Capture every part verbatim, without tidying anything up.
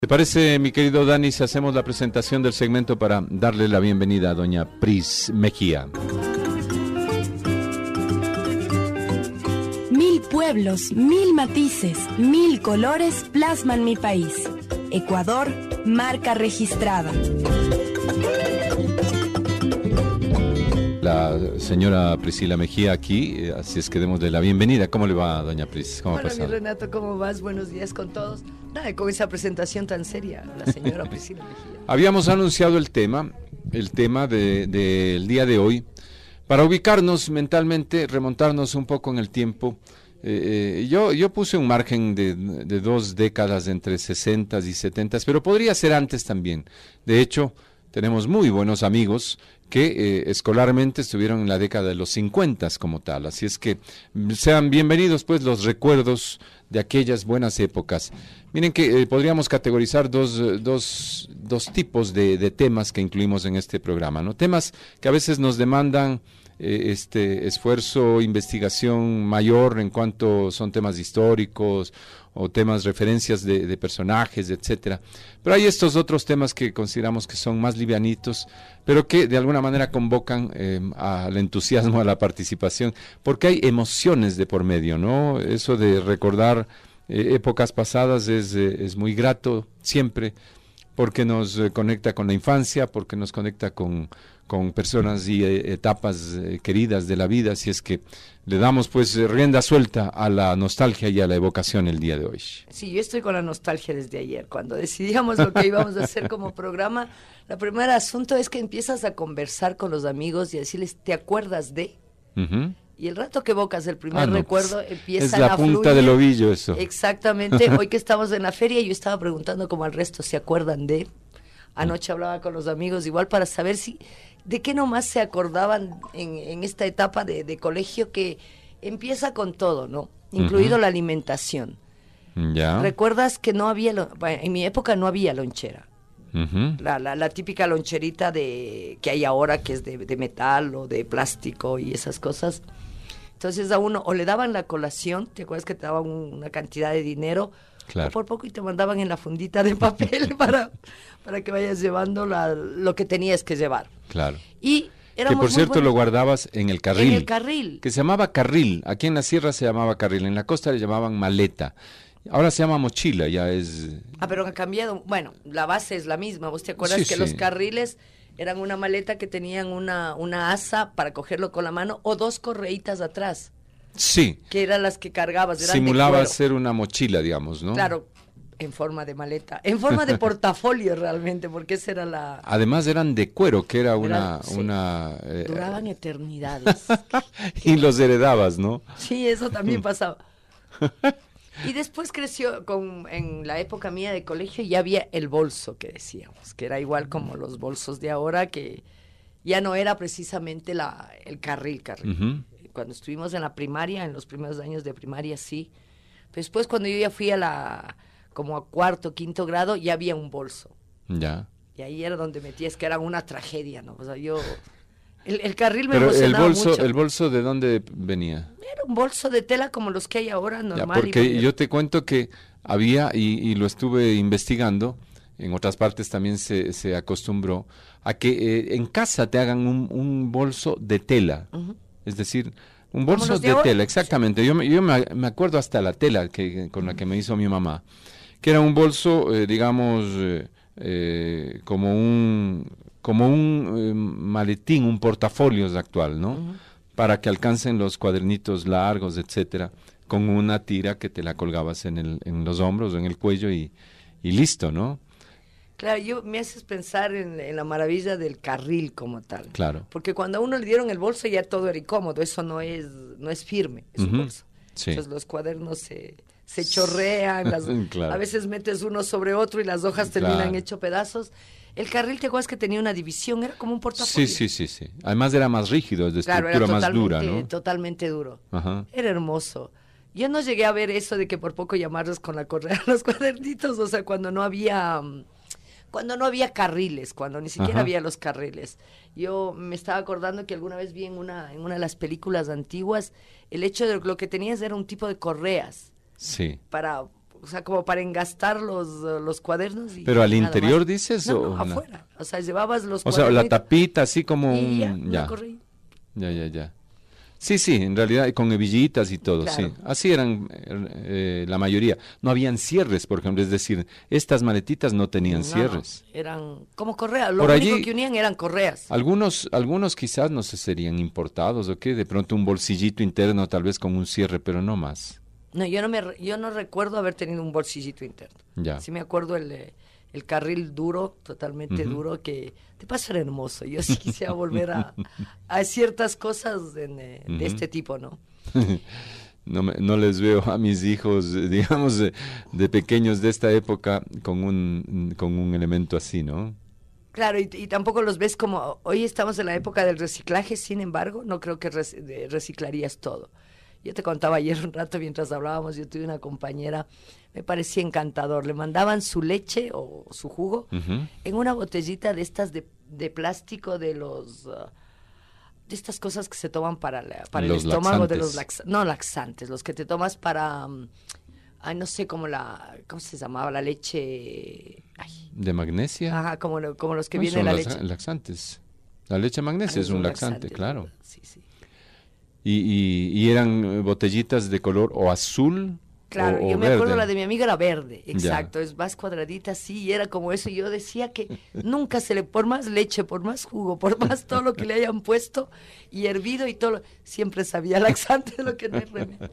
¿Te parece, mi querido Dani, si hacemos la presentación del segmento para darle la bienvenida a doña Pris Mejía? Mil pueblos, mil matices, mil colores plasman mi país. Ecuador, marca registrada. La señora Priscila Mejía aquí, así es que démosle la bienvenida. ¿Cómo le va, doña Pris? ¿Cómo Hola, pasa? mi Renato, ¿cómo vas? Buenos días con todos. Nada, con esa presentación tan seria, la señora Priscila Mejía. Habíamos anunciado el tema, el tema de, de, del día de hoy, para ubicarnos mentalmente, remontarnos un poco en el tiempo. Eh, yo, yo puse un margen de, de dos décadas entre sesentas y setentas, pero podría ser antes también. De hecho, tenemos muy buenos amigos que eh, escolarmente estuvieron en la década de los cincuentas como tal, así es que sean bienvenidos pues los recuerdos de aquellas buenas épocas. Miren que eh, podríamos categorizar dos, dos, dos tipos de, de temas que incluimos en este programa, ¿no? Temas que a veces nos demandan eh, este esfuerzo, investigación mayor en cuanto son temas históricos o temas, referencias de, de personajes, etcétera. Pero hay estos otros temas que consideramos que son más livianitos, pero que de alguna manera convocan eh, al entusiasmo, a la participación, porque hay emociones de por medio, ¿no? Eso de recordar eh, épocas pasadas es, eh, es muy grato siempre, porque nos eh, conecta con la infancia, porque nos conecta con, con personas y eh, etapas eh, queridas de la vida, así es que le damos pues rienda suelta a la nostalgia y a la evocación el día de hoy. Sí, yo estoy con la nostalgia desde ayer. Cuando decidíamos lo que íbamos a hacer como programa, el primer asunto es que empiezas a conversar con los amigos y a decirles, ¿te acuerdas de? Uh-huh. Y el rato que evocas el primer ah, no, recuerdo, pues, empieza es la a punta fluir. del ovillo eso. Exactamente. Hoy que estamos en la feria, yo estaba preguntando como al resto, ¿se acuerdan de? Anoche hablaba con los amigos igual para saber si de qué nomás se acordaban en, en esta etapa de, de colegio que empieza con todo, ¿no? Incluido uh-huh. la alimentación. Ya. ¿Recuerdas que no había, lo, bueno, en mi época no había lonchera? Uh-huh. La, la, la típica loncherita de que hay ahora, que es de, de metal o de plástico y esas cosas. Entonces a uno o le daban la colación, ¿te acuerdas que te daban una cantidad de dinero? Claro. O por poco y te mandaban en la fundita de papel para, para que vayas llevando la, lo que tenías que llevar. Claro. Y que por cierto buenos. Lo guardabas en el carril. En el carril. Que se llamaba carril. Aquí en la sierra se llamaba carril, en la costa le llamaban maleta. Ahora se llama mochila, ya es... Ah, pero ha cambiado. Bueno, la base es la misma. ¿Vos te acuerdas sí, que sí. los carriles eran una maleta que tenían una, una asa para cogerlo con la mano o dos correitas atrás? Sí. Que eran las que cargabas. Eran simulaba ser una mochila, digamos, ¿no? Claro, en forma de maleta, en forma de portafolio realmente, porque esa era la... Además eran de cuero, que era una... Era, sí. una eh... Duraban eternidades. Y los heredabas, ¿no? Sí, eso también pasaba. Y después creció, con, en la época mía de colegio, ya había el bolso que decíamos, que era igual como los bolsos de ahora, que ya no era precisamente la, el carril, carril. Uh-huh. Cuando estuvimos en la primaria, en los primeros años de primaria, sí. Después, cuando yo ya fui a la, como a cuarto, quinto grado, ya había un bolso. Ya. Y ahí era donde metías, que era una tragedia, ¿no? O sea, yo... El, el carril me Pero emocionaba el bolso, mucho. ¿El bolso de dónde venía? Era un bolso de tela como los que hay ahora, normal. Ya, porque y yo te cuento que había, y, y lo estuve investigando, en otras partes también se, se acostumbró, a que eh, en casa te hagan un, un bolso de tela. Uh-huh. Es decir, un bolso de, de tela, exactamente. Yo, yo me, me acuerdo hasta la tela que con la que me hizo mi mamá, que era un bolso, eh, digamos, eh, eh, como un... como un eh, maletín, un portafolio actual, ¿no? Uh-huh. Para que alcancen los cuadernitos largos, etcétera, con una tira que te la colgabas en, el, en los hombros o en el cuello y, y listo, ¿no? Claro, yo me haces pensar en, en la maravilla del carril como tal. Claro. Porque cuando a uno le dieron el bolso ya todo era incómodo, eso no es, no es firme, es uh-huh. un bolso. Sí. Entonces los cuadernos se, se chorrean, las, claro. a veces metes uno sobre otro y las hojas terminan claro. hecho pedazos. El carril, ¿te acuerdas que tenía una división? Era como un portafolio. Sí, sí, sí, sí. Además era más rígido, es de claro, estructura era más dura, ¿no? Totalmente duro. Ajá. Era hermoso. Yo no llegué a ver eso de que por poco llamarlos con la correa los cuadernitos, o sea, cuando no había... Cuando no había carriles, cuando ni siquiera Ajá. había los carriles. Yo me estaba acordando que alguna vez vi en una, en una de las películas antiguas, el hecho de lo que tenías era un tipo de correas. Sí. Para... o sea, como para engastar los, los cuadernos. Y ¿Pero al nada interior más. dices? No, o no, no? afuera. O sea, llevabas los O sea, la tapita así como y ya, un... una Ya, correa. ya, ya, ya. Sí, sí, en realidad con hebillitas y todo, Claro. sí. Así eran eh, la mayoría. No habían cierres, por ejemplo, es decir, estas maletitas no tenían No, cierres. eran como correas, lo Por único allí- que unían eran correas. Algunos, algunos quizás no sé, serían importados o qué, de pronto un bolsillito interno tal vez con un cierre, pero no más. No, yo no me re- yo no recuerdo haber tenido un bolsillito interno. Ya. Sí me acuerdo el, eh, el carril duro, totalmente Ujú. duro, que de paso era hermoso. Yo sí quisiera volver a, a ciertas cosas en, eh, de Ujú. este tipo, ¿no? No, me- no les veo a mis hijos, eh, digamos, de, de pequeños de esta época con un, con un elemento así, ¿no? Claro, y, y tampoco los ves como, hoy estamos en la época del reciclaje, sin embargo, no creo que rec- de- reciclarías todo. Yo te contaba ayer un rato mientras hablábamos, yo tuve una compañera, me parecía encantador, le mandaban su leche o su jugo Ujú. en una botellita de estas de, de plástico de los... uh, de estas cosas que se toman para, la- para el Los estómago, de laxantes. los lax, no laxantes, los que te tomas para... um, ay, no sé cómo la... ¿Cómo se llamaba? La leche... Ay, ¿De magnesia? ajá, como, lo- como los que No, viene son la las- leche. laxantes. La leche magnesia Ah, es un laxante, claro. ¿verdad? Sí, sí. Y, y, y eran eh, botellitas de color o azul Claro, o, o yo me acuerdo verde. la de mi amiga era verde, exacto, es más cuadradita así, y era como eso, y yo decía que nunca se le, por más leche, por más jugo, por más todo lo que le hayan puesto, y hervido y todo, lo- siempre sabía laxante de lo que no hay remedio.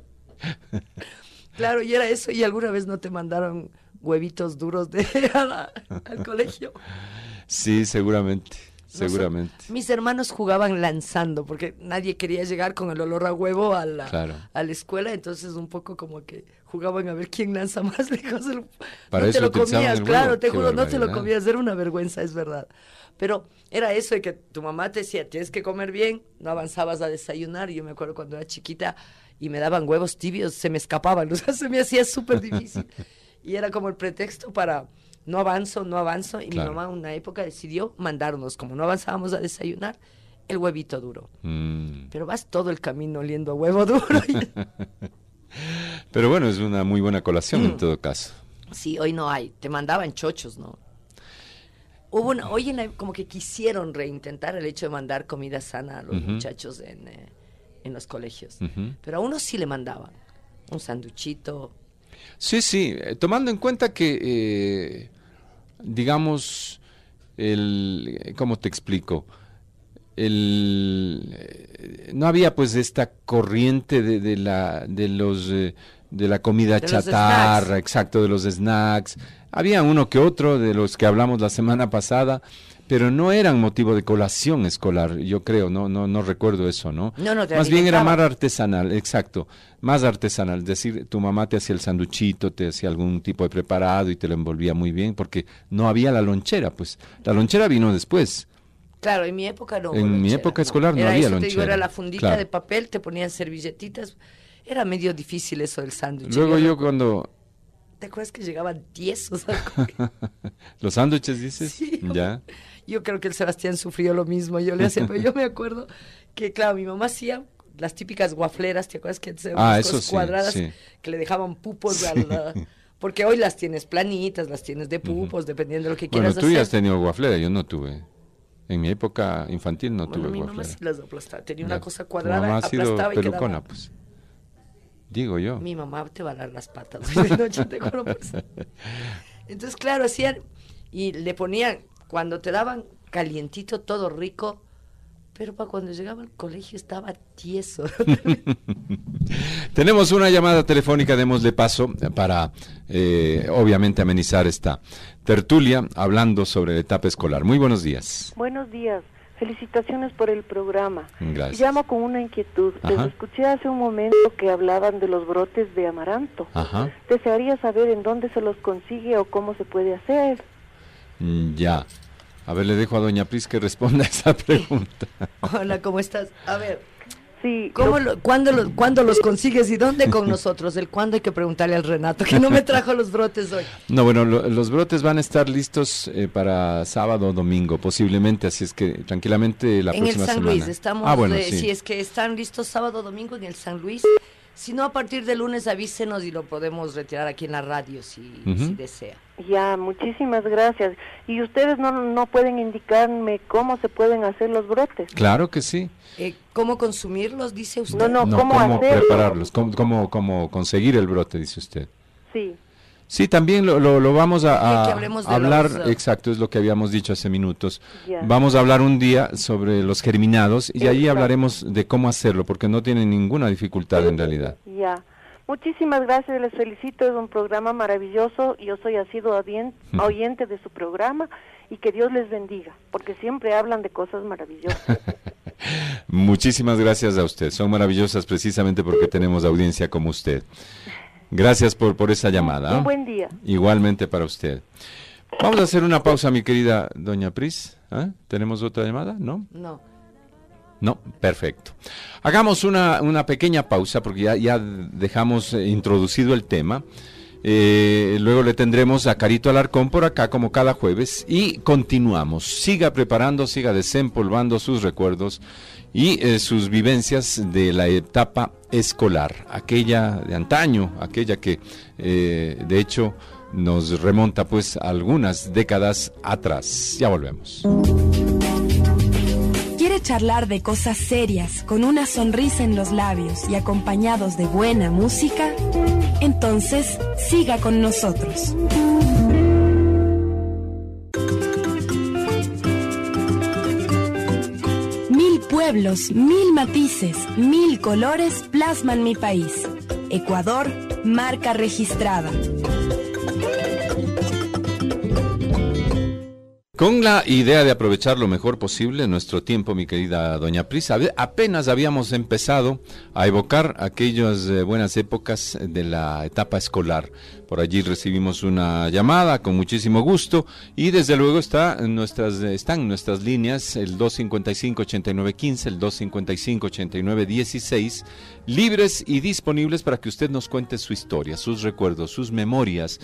Claro, y era eso, y alguna vez no te mandaron huevitos duros de a la- al colegio. Sí, seguramente, Nosotros- seguramente. Mis hermanos jugaban lanzando, porque nadie quería llegar con el olor a huevo a la, Claro. a la escuela, entonces un poco como que jugaban a ver quién lanza más lejos. El- Para no eso te lo utilizaban comías, el claro, huevo. te Qué juro, no te lo barbaridad. comías, era una vergüenza, es verdad. Pero era eso de que tu mamá te decía, tienes que comer bien, no avanzabas a desayunar, y yo me acuerdo cuando era chiquita y me daban huevos tibios, se me escapaban, o sea, se me hacía súper difícil. Y era como el pretexto para no avanzo, no avanzo, y Claro. mi mamá una época decidió mandarnos, como no avanzábamos a desayunar, el huevito duro. Mm. Pero vas todo el camino oliendo a huevo duro. y- Pero bueno, es una muy buena colación en todo caso. Sí, hoy no hay, te mandaban chochos, ¿no? Hubo una, hoy en la- como que quisieron reintentar el hecho de mandar comida sana a los Ujú. muchachos en, eh, en los colegios. Ujú. Pero a uno sí le mandaban un sanduchito. Sí, sí, eh, tomando en cuenta que, eh, digamos, el, eh, ¿cómo te explico? El, eh, no había pues esta corriente de, de la, de los, eh, de la comida De los chatarra, snacks. exacto, de los snacks. Había uno que otro de los que hablamos la semana pasada, pero no eran motivo de colación escolar, yo creo, no, no, no recuerdo eso, ¿no? No, no, te Más bien era más alimentaban. artesanal, exacto, más artesanal, es decir, tu mamá te hacía el sanduchito, te hacía algún tipo de preparado y te lo envolvía muy bien, porque no había la lonchera, pues, la lonchera vino después. Claro, en mi época no hubo En mi lonchera, época escolar no Era había eso, te digo, lonchera, era la fundita claro. de papel, te ponían servilletitas. Era medio difícil eso del sándwich. Luego yo recu- cuando, ¿Te acuerdas que llegaban diez? O sea, los sándwiches dices, Sí, ya, yo creo que el Sebastián sufrió lo mismo, yo le hacía, pero yo me acuerdo que, claro, mi mamá hacía las típicas guafleras, ¿te acuerdas que antes eran Ah, unas eso cosas sí, cuadradas sí. que le dejaban pupos Sí. a la- porque hoy las tienes planitas, las tienes de pupos, dependiendo de lo que bueno, quieras tú ya has hacer. tenido guaflera, yo no tuve, en mi época infantil no Bueno, tuve mi mamá guaflera. sí las aplastaba, tenía Ya. una cosa Tu cuadrada, mamá ha sido aplastaba y pelucona, quedaba. pues, digo yo. Mi mamá te va a dar las patas de noche, te juro por eso. Entonces, claro, hacían y le ponían, cuando te daban calientito, todo rico, pero para cuando llegaba al colegio estaba tieso. Tenemos una llamada telefónica, démosle paso para, eh, obviamente, amenizar esta tertulia hablando sobre la etapa escolar. Muy buenos días. Buenos días, felicitaciones por el programa. Gracias. Llamo con una inquietud. Les Ajá. escuché hace un momento que hablaban de los brotes de amaranto. Ajá, Desearía saber en dónde se los consigue o cómo se puede hacer. mm, ya. A ver, le dejo a doña Pris que responda a esa pregunta. Hola, ¿cómo estás? A ver, Sí, ¿cómo lo- lo, cuándo, lo- ¿cuándo los consigues y dónde con nosotros? El cuándo hay que preguntarle al Renato, que no me trajo los brotes hoy. No, bueno, lo- los brotes van a estar listos eh, para sábado o domingo, posiblemente, así es que tranquilamente la En el próxima San semana. Luis, estamos, Ah, bueno, eh, sí. si es que están listos sábado o domingo en el San Luis, Si no, a partir de lunes avísenos y lo podemos retirar aquí en la radio si, Uh-huh. si desea. Ya, muchísimas gracias. ¿Y ustedes no, no pueden indicarme cómo se pueden hacer los brotes? Claro que sí. Eh, ¿Cómo consumirlos, dice usted? No, no, No, ¿cómo cómo hacerlo? prepararlos, cómo, cómo, cómo conseguir el brote, dice usted. Sí. Sí, también lo, lo, lo vamos a, Quiere a que hablemos de hablar, los, uh, exacto, es lo que habíamos dicho hace minutos. Ya. Vamos a hablar un día sobre los germinados y allí Exacto. hablaremos de cómo hacerlo, porque no tienen ninguna dificultad en realidad. Ya. Muchísimas gracias, les felicito, es un programa maravilloso, yo soy asiduo audien- oyente de su programa y que Dios les bendiga, porque siempre hablan de cosas maravillosas. Muchísimas gracias a usted, son maravillosas precisamente porque tenemos audiencia como usted. Gracias por, por esa llamada. Un ¿eh? buen día. Igualmente para usted. Vamos a hacer una pausa, mi querida doña Pris. ¿eh? ¿Tenemos otra llamada? ¿No? No. No, perfecto. Hagamos una, una pequeña pausa porque ya, ya dejamos eh, introducido el tema. Eh, luego le tendremos a Carito Alarcón por acá como cada jueves y continuamos. Siga preparando, siga desempolvando sus recuerdos y eh, sus vivencias de la etapa escolar, aquella de antaño, aquella que eh, de hecho nos remonta pues algunas décadas atrás. Ya volvemos. ¿Quiere charlar de cosas serias con una sonrisa en los labios y acompañados de buena música? Entonces, siga con nosotros. Mil pueblos, mil matices, mil colores plasman mi país. Ecuador, marca registrada. Con la idea de aprovechar lo mejor posible nuestro tiempo, mi querida doña Pris, apenas habíamos empezado a evocar aquellas eh, buenas épocas de la etapa escolar. Por allí recibimos una llamada con muchísimo gusto y desde luego está en nuestras, están nuestras líneas, el dos cinco cinco, ocho nueve uno cinco, el dos cinco cinco, ocho nueve uno seis, libres y disponibles para que usted nos cuente su historia, sus recuerdos, sus memorias.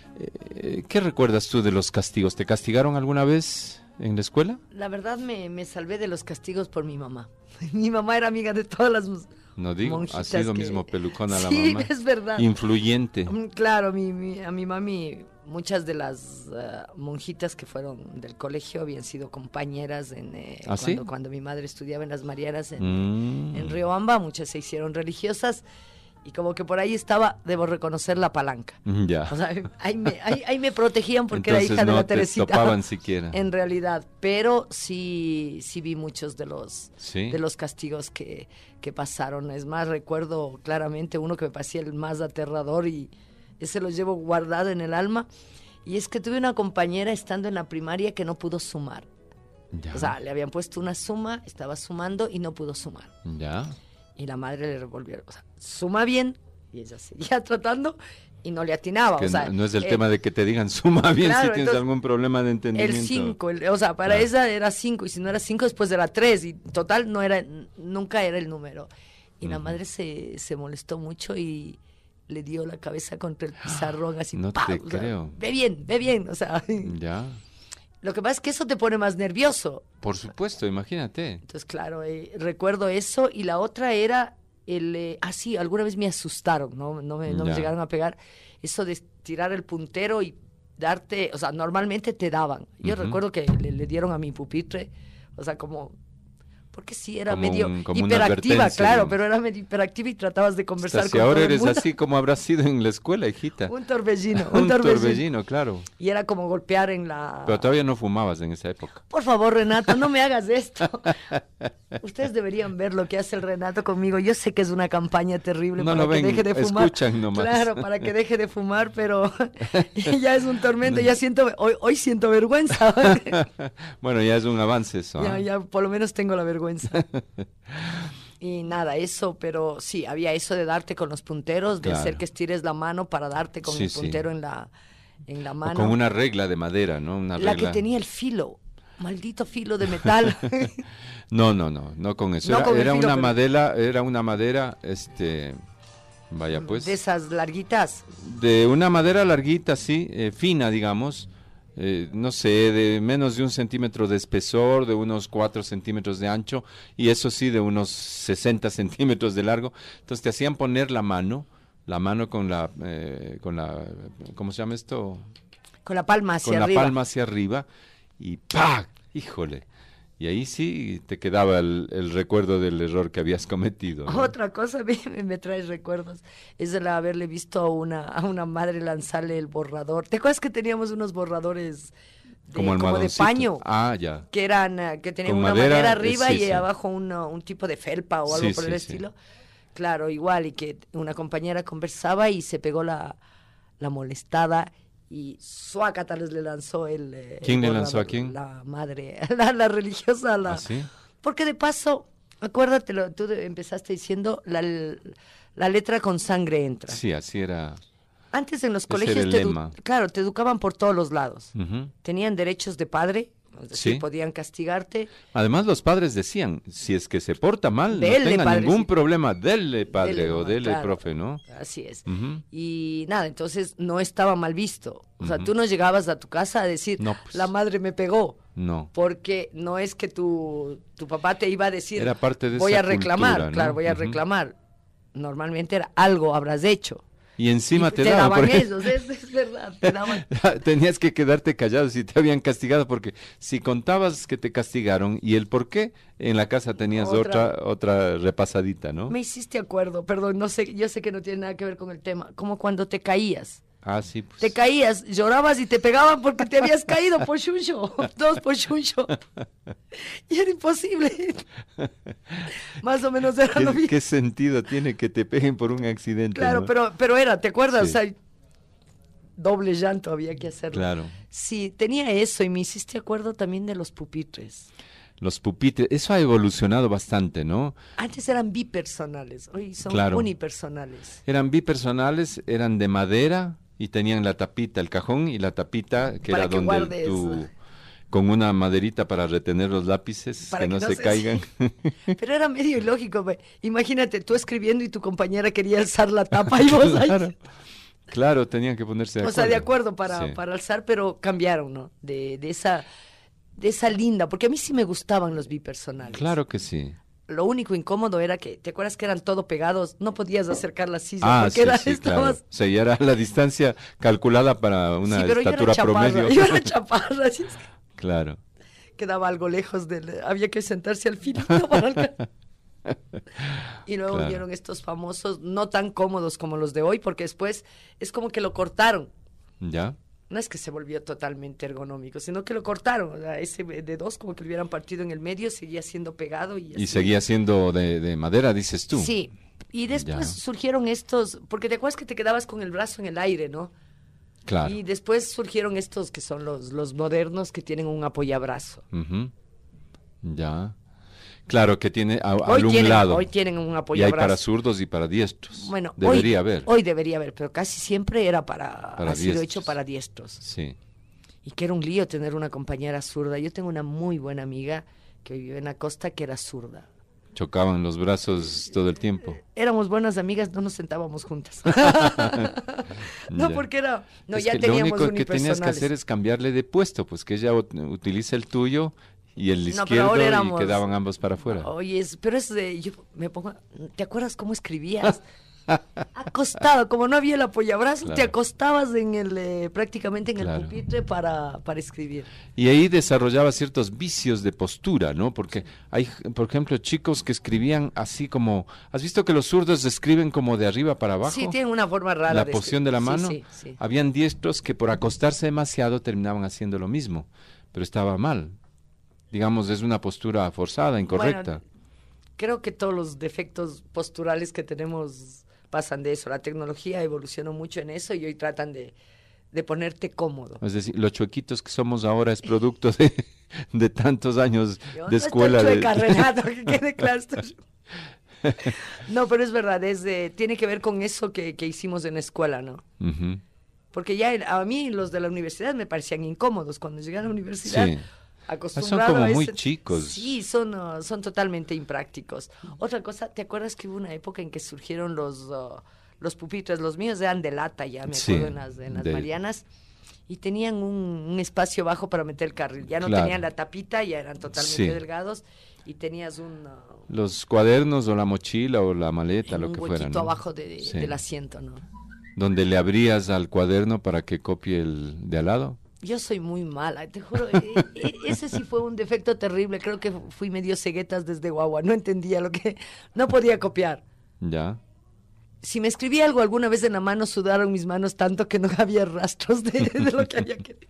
¿Qué recuerdas tú de los castigos? ¿Te castigaron alguna vez en la escuela? La verdad me, me salvé de los castigos por mi mamá. Mi mamá era amiga de todas las No digo, ha monjitas sido que- mismo pelucón a la Sí, mamá. es verdad. Influyente. Mm, Claro, mi, mi- a mi mami, muchas de las eh, monjitas que fueron del colegio habían sido compañeras en, eh, ¿Ah, sí? cuando, cuando mi madre estudiaba en las Marianas en, Mm. en Riobamba, muchas se hicieron religiosas y como que por ahí estaba, debo reconocer, la palanca. Ya. O sea, ahí me, ahí, ahí me protegían porque Entonces era hija de no la te Teresita. topaban siquiera. En realidad, pero sí, sí vi muchos de los, Sí. de los castigos que, que pasaron. Es más, recuerdo claramente uno que me parecía el más aterrador y ese lo llevo guardado en el alma. Y es que tuve una compañera estando en la primaria que no pudo sumar. Ya. O sea, le habían puesto una suma, estaba sumando y no pudo sumar. Ya. Y la madre le revolvió, o sea, suma bien, y ella seguía tratando y no le atinaba. Que o sea, no, no es el eh, tema de que te digan suma bien claro, si tienes entonces, algún problema de entendimiento. el cinco, o sea, para Claro. esa era cinco, y si no era cinco, después era tres, y total no era, nunca era el número. Y la Ujú. madre se, se molestó mucho y le dio la cabeza contra el pizarrón, así, No ¡pau! te O sea, creo. ve bien, ve bien, o sea, Ya. lo que pasa es que eso te pone más nervioso. Por supuesto, imagínate. Entonces, claro, eh, recuerdo eso, y la otra era el, eh, ah, sí, alguna vez me asustaron, no, no, me, no me Ya. llegaron a pegar, eso de tirar el puntero y darte, o sea, normalmente te daban. Yo Ujú. recuerdo que le, le dieron a mi pupitre, o sea, como, porque sí, era Como medio un- como una hiperactiva, advertencia, claro, digamos. pero era medio hiperactiva y tratabas de conversar Si con ahora todo el eres mundo. así como habrás sido en la escuela, hijita. Un torbellino, un, Un torbellino. torbellino, claro. Y era como golpear en la... Pero todavía no fumabas en esa época. Por favor, Renato, no me hagas esto. Ustedes deberían ver lo que hace el Renato conmigo. Yo sé que es una campaña terrible No para lo que ven, deje de fumar. escuchan nomás. Claro, para que deje de fumar, pero ya es un tormento. Ya siento, hoy, hoy siento vergüenza. Bueno, ya es un avance eso. ya, ¿ah? ya por lo menos tengo la vergüenza. Y nada, eso, pero sí, había eso de darte con los punteros, de Claro. hacer que estires la mano para darte con Sí, el sí. puntero en la, en la O mano. con una regla de madera, ¿no? Una la regla. que tenía el filo, maldito filo de metal. No, no, no, no con eso. No era con el era filo, una pero- madera, era una madera, este, vaya pues, De esas larguitas. de una madera larguita, sí, eh, fina, digamos, eh, no sé, de menos de un centímetro de espesor, de unos cuatro centímetros de ancho, y eso sí, de unos sesenta centímetros de largo. Entonces te hacían poner la mano, la mano con la, eh, con la, ¿cómo se llama esto? Con la palma hacia con arriba. la palma hacia arriba, y ¡pah! Híjole. Y ahí sí te quedaba el, el recuerdo del error que habías cometido, ¿no? Otra cosa me, me trae recuerdos, es el haberle visto a una, a una madre lanzarle el borrador. ¿Te acuerdas que teníamos unos borradores de, Como como de almohadoncito. paño? Ah, ya. Que eran, uh, que tenían Con una madera, madera eh, arriba sí, y sí. abajo un, uh, un tipo de felpa o algo Sí, por sí, el sí. estilo. Claro, igual, y que una compañera conversaba y se pegó la, la molestada y Suácata les le lanzó el... eh, ¿Quién el le lanzó a borrador, quién? La madre, la, la religiosa. La, ¿Ah, sí? Porque de paso, acuérdate, lo- tú de- empezaste diciendo, la, la letra con sangre entra. Sí, así era. Antes en los Ese era colegios, el te edu- lema. claro, te educaban por todos los lados. Ujú. Tenían derechos de padre, es decir, Sí. podían castigarte. Además, los padres decían, si es que se porta mal, Dele, no tenga padre, ningún sí. problema, dele padre Dele o nomás, dele claro. profe, ¿no? Así es. Ujú. Y nada, entonces no estaba mal visto. O sea, Ujú. tú no llegabas a tu casa a decir, No, pues. la madre me pegó. No. Porque no es que tu, tu papá te iba a decir, Era parte de voy esa a reclamar, cultura, ¿no? claro, voy a Ujú. reclamar. Normalmente era algo habrás hecho. Y encima Y te, daban. daban porque- eso, es, es verdad, te daban. Tenías que quedarte callado si te habían castigado, porque si contabas que te castigaron y el por qué, en la casa tenías Otra- otra otra repasadita, ¿no? Me hiciste acuerdo, perdón, no sé, yo sé que no tiene nada que ver con el tema, como cuando te caías. Ah, sí, pues. Te caías, llorabas y te pegaban porque te habías caído por chuncho, dos por chuncho. Y era imposible. Más o menos era lo ¿Qué, mismo. qué sentido tiene que te peguen por un accidente? Claro, ¿no? pero, pero era, ¿te acuerdas? Sí. O sea, doble llanto había que hacerlo. Claro. Sí, tenía eso y me hiciste acuerdo también de los pupitres. Los pupitres, eso ha evolucionado bastante, ¿no? Antes eran bipersonales, hoy son Claro. unipersonales. Eran bipersonales, eran de madera y tenían la tapita, el cajón y la tapita, que Para era que donde guardes. tú, con una maderita para retener los lápices, Para que no, que no se se- caigan. Pero era medio ilógico. Ve. Imagínate, tú escribiendo y tu compañera quería alzar la tapa y vos ahí. Claro, claro, tenían que ponerse de O acuerdo. sea, de acuerdo para, Sí. para alzar, pero cambiaron, ¿no? De, de esa de esa linda, porque a mí sí me gustaban los bipersonales. Claro que sí. Lo único incómodo era que, ¿te acuerdas que eran todo pegados? No podías acercar la silla Ah, porque sí, era, sí, claro. estabas... O sea, ya era la distancia calculada para una Sí, pero yo era estatura chaparra, promedio. yo era chaparra, así es que Claro. quedaba algo lejos del... Había que sentarse al finito para alcanzar. Y luego Claro. vinieron estos famosos, no tan cómodos como los de hoy, porque después es como que lo cortaron. ¿Ya? No es que se volvió totalmente ergonómico, sino que lo cortaron. O sea, ese de dos, como que lo hubieran partido en el medio, seguía siendo pegado. Y, Y así. seguía siendo de, de madera, dices tú. Sí. Y después Ya. surgieron estos, porque te acuerdas que te quedabas con el brazo en el aire, ¿no? Claro. Y después surgieron estos que son los, los modernos que tienen un apoyabrazo. Ujú. Ya. Claro, que tiene a, Hoy al un tienen, lado. hoy tienen un Y hay apoyabrazo. para zurdos y para diestros. Bueno, Debería hoy, haber. Hoy debería haber, pero casi siempre era para, Para ha sido diestros. hecho para diestros. Sí. Y que era un lío tener una compañera zurda. Yo tengo una muy buena amiga que vive en la costa que era zurda. Chocaban los brazos todo el tiempo. Éramos buenas amigas, no nos sentábamos juntas. no, Ya. porque era... No, Es ya que lo teníamos único que tenías que unipersonales. hacer es cambiarle de puesto, pues que ella ut- utilice el tuyo y el No, pero izquierdo ahora y éramos- quedaban ambos para afuera. Oye, es- pero es de... Yo me pongo... ¿Te acuerdas cómo escribías? Acostado, como no había el apoyabrazos, Claro. te acostabas en el eh, prácticamente en el Claro. pupitre para, para escribir. Y ahí desarrollaba ciertos vicios de postura, ¿no? Porque hay, por ejemplo, chicos que escribían así como... ¿Has visto que los zurdos escriben como de arriba para abajo? Sí, tienen una forma rara. La de posición de escribir. la Sí, mano. sí, sí. Habían diestros que por acostarse demasiado terminaban haciendo lo mismo, pero estaba mal. Digamos, es una postura forzada, incorrecta. Bueno, creo que todos los defectos posturales que tenemos pasan de eso. La tecnología evolucionó mucho en eso y hoy tratan de, de ponerte cómodo. Es decir, los chuequitos que somos ahora es producto de, de tantos años Yo de no escuela. estoy de- chueca, Renato, que quede claro. estoy- No, pero es verdad, es de- tiene que ver con eso que, que hicimos en la escuela, ¿no? Ujú. Porque ya el- a mí los de la universidad me parecían incómodos. Cuando llegué a la universidad, Sí. acostumbrado Son como a muy ese- chicos. Sí, son, uh, son totalmente imprácticos. Otra cosa, ¿te acuerdas que hubo una época en que surgieron los, uh, los pupitres? Los míos eran de lata ya, me Sí, acuerdo, en las, en las de- Marianas. y tenían un, un espacio bajo para meter el carril. Ya no Claro. tenían la tapita, ya eran totalmente Sí. delgados y tenías un, uh, Los cuadernos o la mochila o la maleta, en lo un que huequito fuera, ¿no? abajo de- de- Sí. del asiento, ¿no? Donde le abrías al cuaderno para que copie el de al lado. Yo soy muy mala, te juro. e- e- ese sí fue un defecto terrible. Creo que fui medio ceguetas desde guagua. No entendía lo que... No podía copiar. Ya. Si me escribía algo alguna vez en la mano, sudaron mis manos tanto que no había rastros de, de lo que había querido.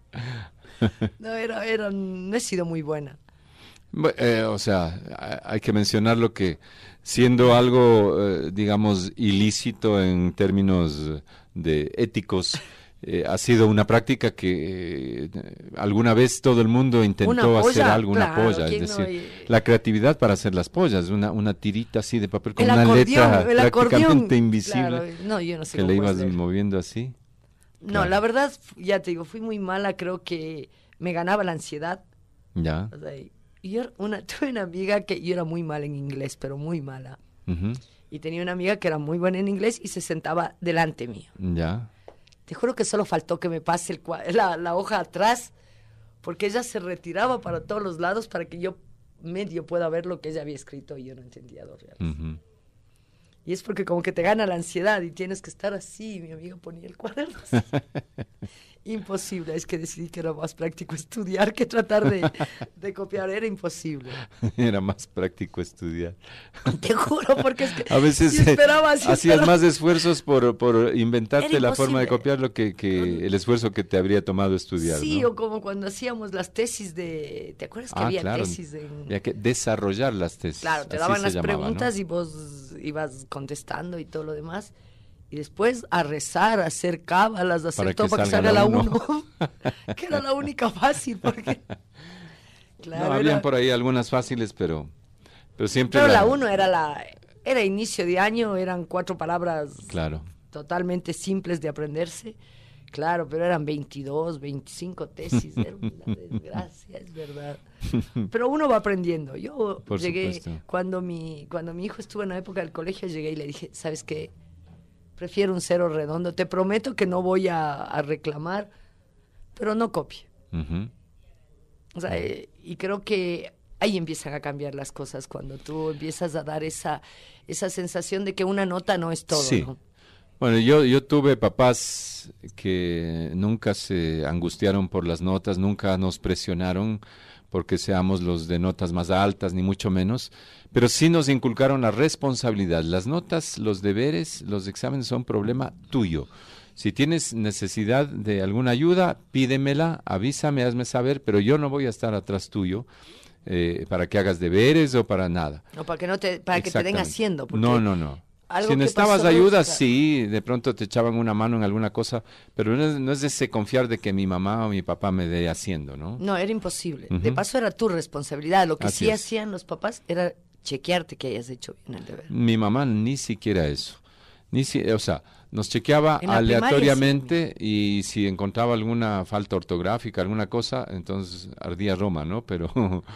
No, era, era, no he sido muy buena. Bu- eh, o sea, ha- hay que mencionar lo que, siendo algo, eh, digamos, ilícito en términos de éticos, eh, ha sido una práctica que eh, alguna vez todo el mundo intentó Una hacer polla, algo, una claro, polla, es ¿quién no? decir, Y- la creatividad para hacer las pollas, una, una tirita así de papel con El una acordeón, letra el acordeón. prácticamente invisible Claro, no, yo no sé que cómo le puedes ibas leer. moviendo así. No, Claro. la verdad, ya te digo, fui muy mala, creo que me ganaba la ansiedad. Ya. O sea, y yo era una, tuve una amiga que yo era muy mala en inglés, pero muy mala. Ujú. Y tenía una amiga que era muy buena en inglés y se sentaba delante mío. Ya. Te juro que solo faltó que me pase el cua- la, la hoja atrás, porque ella se retiraba para todos los lados para que yo medio pueda ver lo que ella había escrito y yo no entendía dos reales. Ujú. Y es porque como que te gana la ansiedad y tienes que estar así. Y mi amiga ponía el cuaderno así. Imposible, es que decidí que era más práctico estudiar que tratar de, de copiar, era imposible. Era más práctico estudiar. Te juro, porque es que A veces si esperaba, si hacías esperaba- más esfuerzos por, por inventarte Era la forma de imposible. copiarlo que, que el esfuerzo que te habría tomado estudiar. Sí, ¿no? o como cuando hacíamos las tesis de... ¿Te acuerdas que Ah, había claro. tesis en... Había que desarrollar las tesis. Claro, te así daban se las llamaba, ¿no? preguntas y vos ibas contestando y todo lo demás. Y después a rezar, a hacer cábalas, a hacer Para todo que para que salga salga la la uno. uno. Que era la única fácil, porque... Claro, No, era- habían por ahí algunas fáciles, pero, pero siempre... Pero la uno era la... Era inicio de año, eran cuatro palabras Claro. totalmente simples de aprenderse. Claro, pero eran veintidós, veinticinco tesis, era una desgracia, es verdad. Pero uno va aprendiendo. Yo Por llegué, supuesto. cuando mi, cuando mi hijo estuvo en la época del colegio, llegué y le dije, ¿sabes qué? Prefiero un cero redondo, te prometo que no voy a, a reclamar, pero no copie. Ujú. O sea, eh, y creo que ahí empiezan a cambiar las cosas, cuando tú empiezas a dar esa, esa sensación de que una nota no es todo, Sí. ¿no? Bueno, yo, yo tuve papás que nunca se angustiaron por las notas, nunca nos presionaron porque seamos los de notas más altas, ni mucho menos, pero sí nos inculcaron la responsabilidad. Las notas, los deberes, los exámenes son problema tuyo. Si tienes necesidad de alguna ayuda, pídemela, avísame, hazme saber, pero yo no voy a estar atrás tuyo eh, para que hagas deberes o para nada. O para que no te, para que te den Exactamente. haciendo. Porque No, no, no. algo Si que necesitabas pasó, ayuda, claro. sí, de pronto te echaban una mano en alguna cosa, pero no es, no es de ese confiar de que mi mamá o mi papá me dé haciendo, ¿no? No, era imposible. De Ujú. paso era tu responsabilidad. Lo que Así sí es. hacían los papás era chequearte que hayas hecho bien el deber. Mi mamá ni siquiera eso. Ni si, o sea, nos chequeaba En la primaria, aleatoriamente y si encontraba alguna falta ortográfica, alguna cosa, entonces ardía Roma, ¿no? Pero,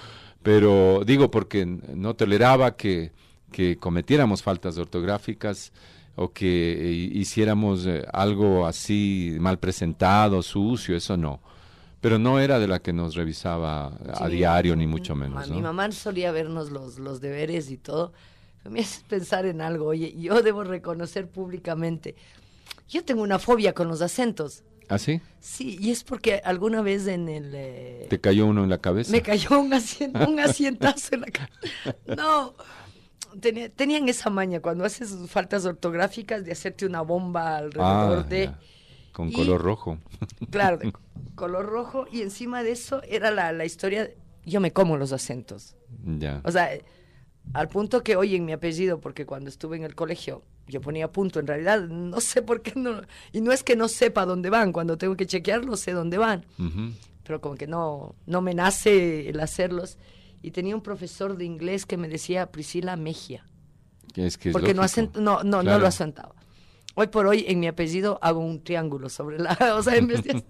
pero digo porque no toleraba que, que cometiéramos faltas ortográficas o que eh, hiciéramos eh, algo así mal presentado, sucio, eso no. Pero no era de la que nos revisaba a Sí, diario, ni mi- mucho menos, Mi ¿no? mamá solía vernos los, los deberes y todo. Me hace pensar en algo. Oye, yo debo reconocer públicamente. Yo tengo una fobia con los acentos. ¿Ah, sí? Sí, y es porque alguna vez en el... eh, ¿Te cayó uno en la cabeza? me cayó un, asiento, un asientazo en la cara. No, tenía- tenían esa maña cuando haces sus faltas ortográficas de hacerte una bomba alrededor Ah, de... ya. Con y- color rojo. Claro, de co- color rojo. Y encima de eso era la, la historia... de- yo me como los acentos. Ya. O sea, eh, al punto que oyen mi apellido, porque cuando estuve en el colegio yo ponía punto, en realidad no sé por qué no, y no es que no sepa dónde van, cuando tengo que chequearlos sé dónde van, Ujú. pero como que no, no me nace el hacerlos. Y tenía un profesor de inglés que me decía Priscila Mejia, Es que es porque no, lógico. acent- no, no, no Claro. lo acentaba. Hoy por hoy en mi apellido hago un triángulo sobre la, o sea, en vez de...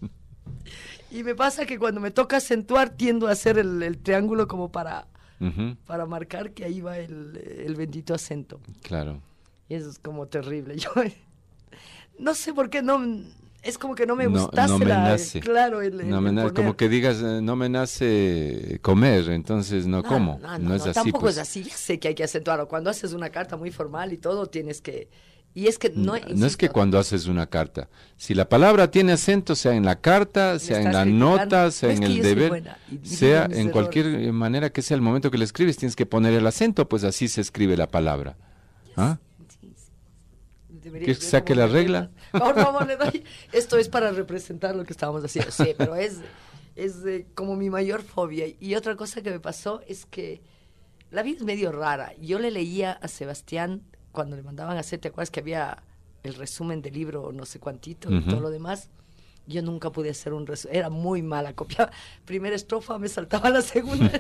Y me pasa que cuando me toca acentuar tiendo a hacer el, el triángulo como para, Ujú. para marcar que ahí va el, el bendito acento. Claro. Y eso es como terrible. Yo no sé por qué no, es como que no me No, gustase no me la, nace. claro, el, el- No me el na- poner. como que digas, eh, no me nace comer, entonces no, No, como. no, no, No, es no, así. tampoco pues. es así. Ya sé que hay que acentuarlo. Cuando haces una carta muy formal y todo, tienes que... Y es que no, No es que insisto, cuando haces una carta, si la palabra tiene acento, sea en la carta, sea en estás la criticando. nota, sea No, es en que el yo soy deber, buena y digo sea mis en errores. cualquier manera que sea el momento que le escribes, tienes que poner el acento, pues así se escribe la palabra. ¿Ah? Sí, sí. Debería- ¿Quieres que yo saque como la me regla? metas. Por favor, le doy. Esto es para representar lo que estábamos haciendo. Sí, pero es, es eh, como mi mayor fobia. Y otra cosa que me pasó es que la vida es medio rara. Yo le leía a Sebastián cuando le mandaban a hacer, ¿te acuerdas que había el resumen del libro, no sé cuantito, y Ujú. todo lo demás? Yo nunca pude hacer un resumen. Era muy mala. Copiaba primera estrofa, me saltaba la segunda.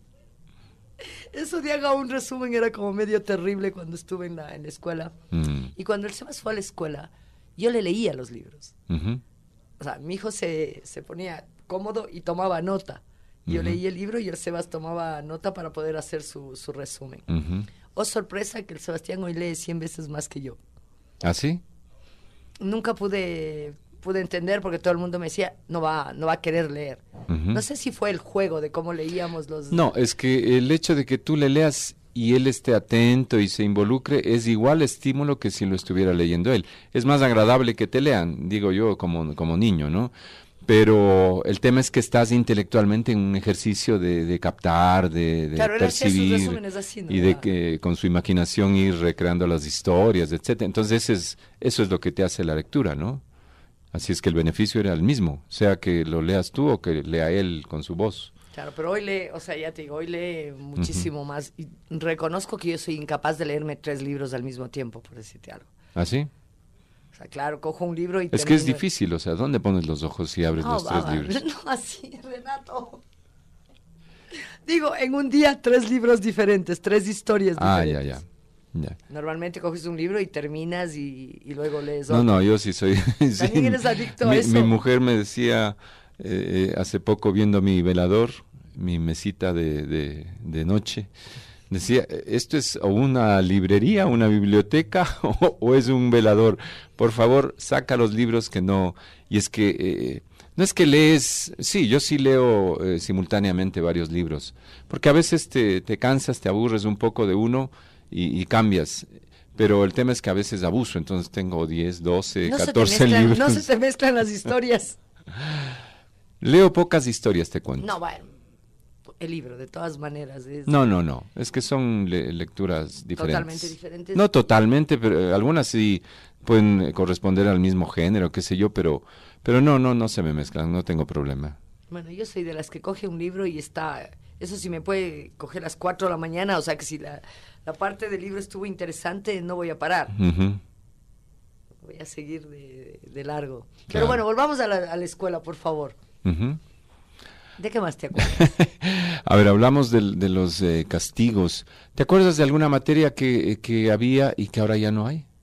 Eso de haga un resumen era como medio terrible cuando estuve en la, en la escuela. Mm, Y cuando el Sebas fue a la escuela, yo le leía los libros. ujú. O sea, mi hijo se, se ponía cómodo y tomaba nota. Yo Ujú. leía el libro y el Sebas tomaba nota para poder hacer su, su resumen. Ujú. Oh, sorpresa, que el Sebastián hoy lee cien veces más que yo. ¿Ah, sí? Nunca pude, pude entender porque todo el mundo me decía, no va, no va a querer leer. Ujú. No sé si fue el juego de cómo leíamos los... No, es que el hecho de que tú le leas y él esté atento y se involucre es igual estímulo que si lo estuviera leyendo él. Es más agradable que te lean, digo yo, como, como niño, ¿no? Pero el tema es que estás intelectualmente en un ejercicio de, de captar, de, de Claro, él hacía sus percibir resúmenes así, ¿no? y de Ah. que con su imaginación ir recreando las historias, etcétera. Entonces es, eso es lo que te hace la lectura, ¿no? Así es que el beneficio era el mismo, sea que lo leas tú o que lea él con su voz. Claro, pero hoy lee, o sea, ya te digo, hoy lee muchísimo más. Y reconozco que yo soy incapaz de leerme tres libros al mismo tiempo, por decirte algo. ¿Así? O sea, claro, cojo un libro y... Es que es termino- difícil, o sea, ¿dónde pones los ojos si abres No, los tres baba, libros? no así, Renato. Digo, en un día tres libros diferentes, tres historias Ah, ya, diferentes. ya. ya. Normalmente coges un libro y terminas y, y luego lees No, otro. no, yo sí soy... sí. También eres adicto a mi, eso. mi mujer me decía eh, eh, hace poco viendo mi velador, mi mesita de, de, de noche, decía, ¿esto es o una librería, una biblioteca o, o es un velador? Por favor, saca los libros que no... Y es que... eh, no es que lees, sí, yo sí leo eh, simultáneamente varios libros, porque a veces te, te cansas, te aburres un poco de uno y, y cambias, pero el tema es que a veces abuso, entonces tengo diez, doce, No se te catorce mezclan- libros. No se te mezclan las historias. Leo pocas historias, te cuento. No, bueno, el libro, de todas maneras, es No, no, no, es que son le- lecturas diferentes. totalmente diferente. No totalmente, pero eh, algunas sí pueden eh, corresponder al mismo género, qué sé yo, pero, pero no, no, no se me mezclan, no tengo problema. Bueno, yo soy de las que coge un libro y está... Eso sí me puede coger a las cuatro de la mañana, o sea que si la, la parte del libro estuvo interesante, no voy a parar. Ujú. Voy a seguir de, de largo. Pero Claro. bueno, volvamos a la, a la escuela, por favor. Ujú. ¿De qué más te acuerdas? A ver, hablamos del- de, los eh, castigos. ¿Te acuerdas de alguna materia que, que había y que ahora ya no hay?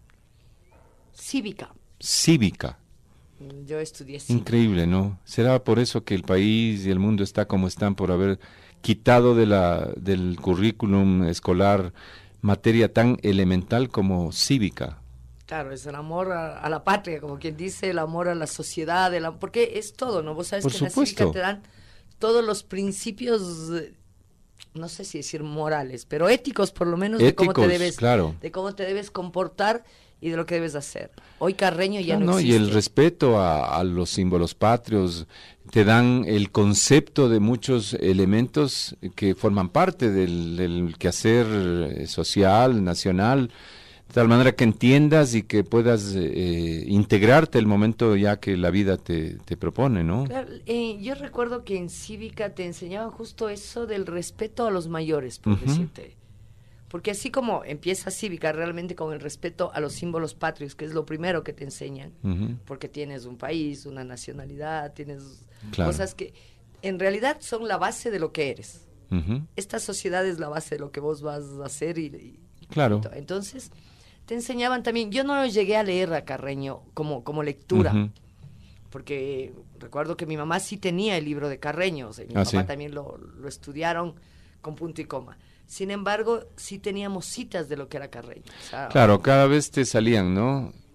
Cívica. Cívica. Yo estudié cívica. Increíble, ¿no? ¿Será por eso que el país y el mundo está como están, por haber quitado de la, del currículum escolar materia tan elemental como cívica? Claro, es el amor a, a la patria, como quien dice, el amor a la sociedad, el am- porque es todo, ¿no? Vos sabes Por que en la supuesto. cívica te dan todos los principios, eh, no sé si decir morales, pero éticos por lo menos, de cómo te Éticos, debes, claro. de cómo te debes comportar y de lo que debes hacer. Hoy Carreño ya Ah, no, no, y existe. el respeto a, a los símbolos patrios, te dan el concepto de muchos elementos que forman parte del, del quehacer eh, social, nacional, de tal manera que entiendas y que puedas eh, integrarte el momento ya que la vida te, te propone, ¿no? Claro, eh, yo recuerdo que en cívica te enseñaban justo eso del respeto a los mayores, por Ujú. decirte. Porque así como empieza cívica realmente con el respeto a los símbolos patrios, que es lo primero que te enseñan, Ujú. porque tienes un país, una nacionalidad, tienes Claro. cosas que en realidad son la base de lo que eres. Ujú. Esta sociedad es la base de lo que vos vas a hacer y, y- Claro. y to- entonces te enseñaban también, yo no llegué a leer a Carreño como, como lectura, Ujú. porque recuerdo que mi mamá sí tenía el libro de Carreño, o sea, mi Ah, papá sí. también lo, lo estudiaron con punto y coma. Sin embargo, sí teníamos citas de lo que era Carreño. O sea, Claro, cada vez te salían, ¿no?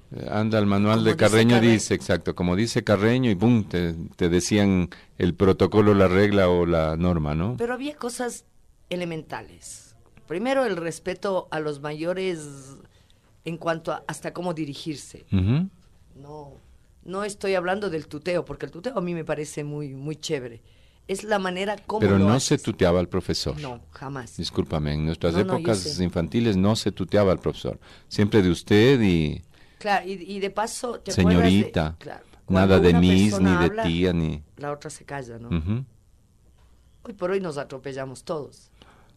Anda, el manual de Carreño dice, dice, exacto, como dice Carreño y ¡pum! Te, te decían el protocolo, la regla o la norma, ¿no? Pero había cosas elementales. Primero, el respeto a los mayores en cuanto a hasta cómo dirigirse. Uh-huh. No, no estoy hablando del tuteo, porque el tuteo a mí me parece muy, muy chévere. Es la manera como Pero lo no haces. se tuteaba al profesor. No, jamás. Discúlpame, en nuestras no, épocas no, infantiles no se tuteaba al profesor. Siempre de usted y... Claro, y, y de paso... ¿te señorita, de, claro, nada de mis, ni habla, de tía, ni... La otra se calla, ¿no? Uh-huh. Hoy por hoy nos atropellamos todos.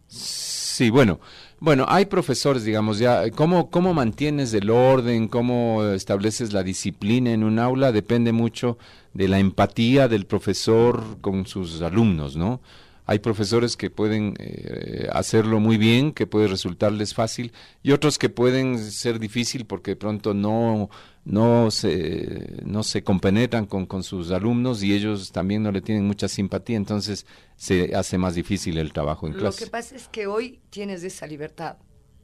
Sí, bueno, bueno, hay profesores, digamos, ya, ¿cómo, cómo mantienes el orden, cómo estableces la disciplina en un aula? Depende mucho de la empatía del profesor con sus alumnos, ¿no? Hay profesores que pueden eh, hacerlo muy bien, que puede resultarles fácil, y otros que pueden ser difícil porque de pronto no, no, se, no se compenetran con, con sus alumnos y ellos también no le tienen mucha simpatía, entonces se hace más difícil el trabajo en Lo clase. Lo que pasa es que hoy tienes esa libertad.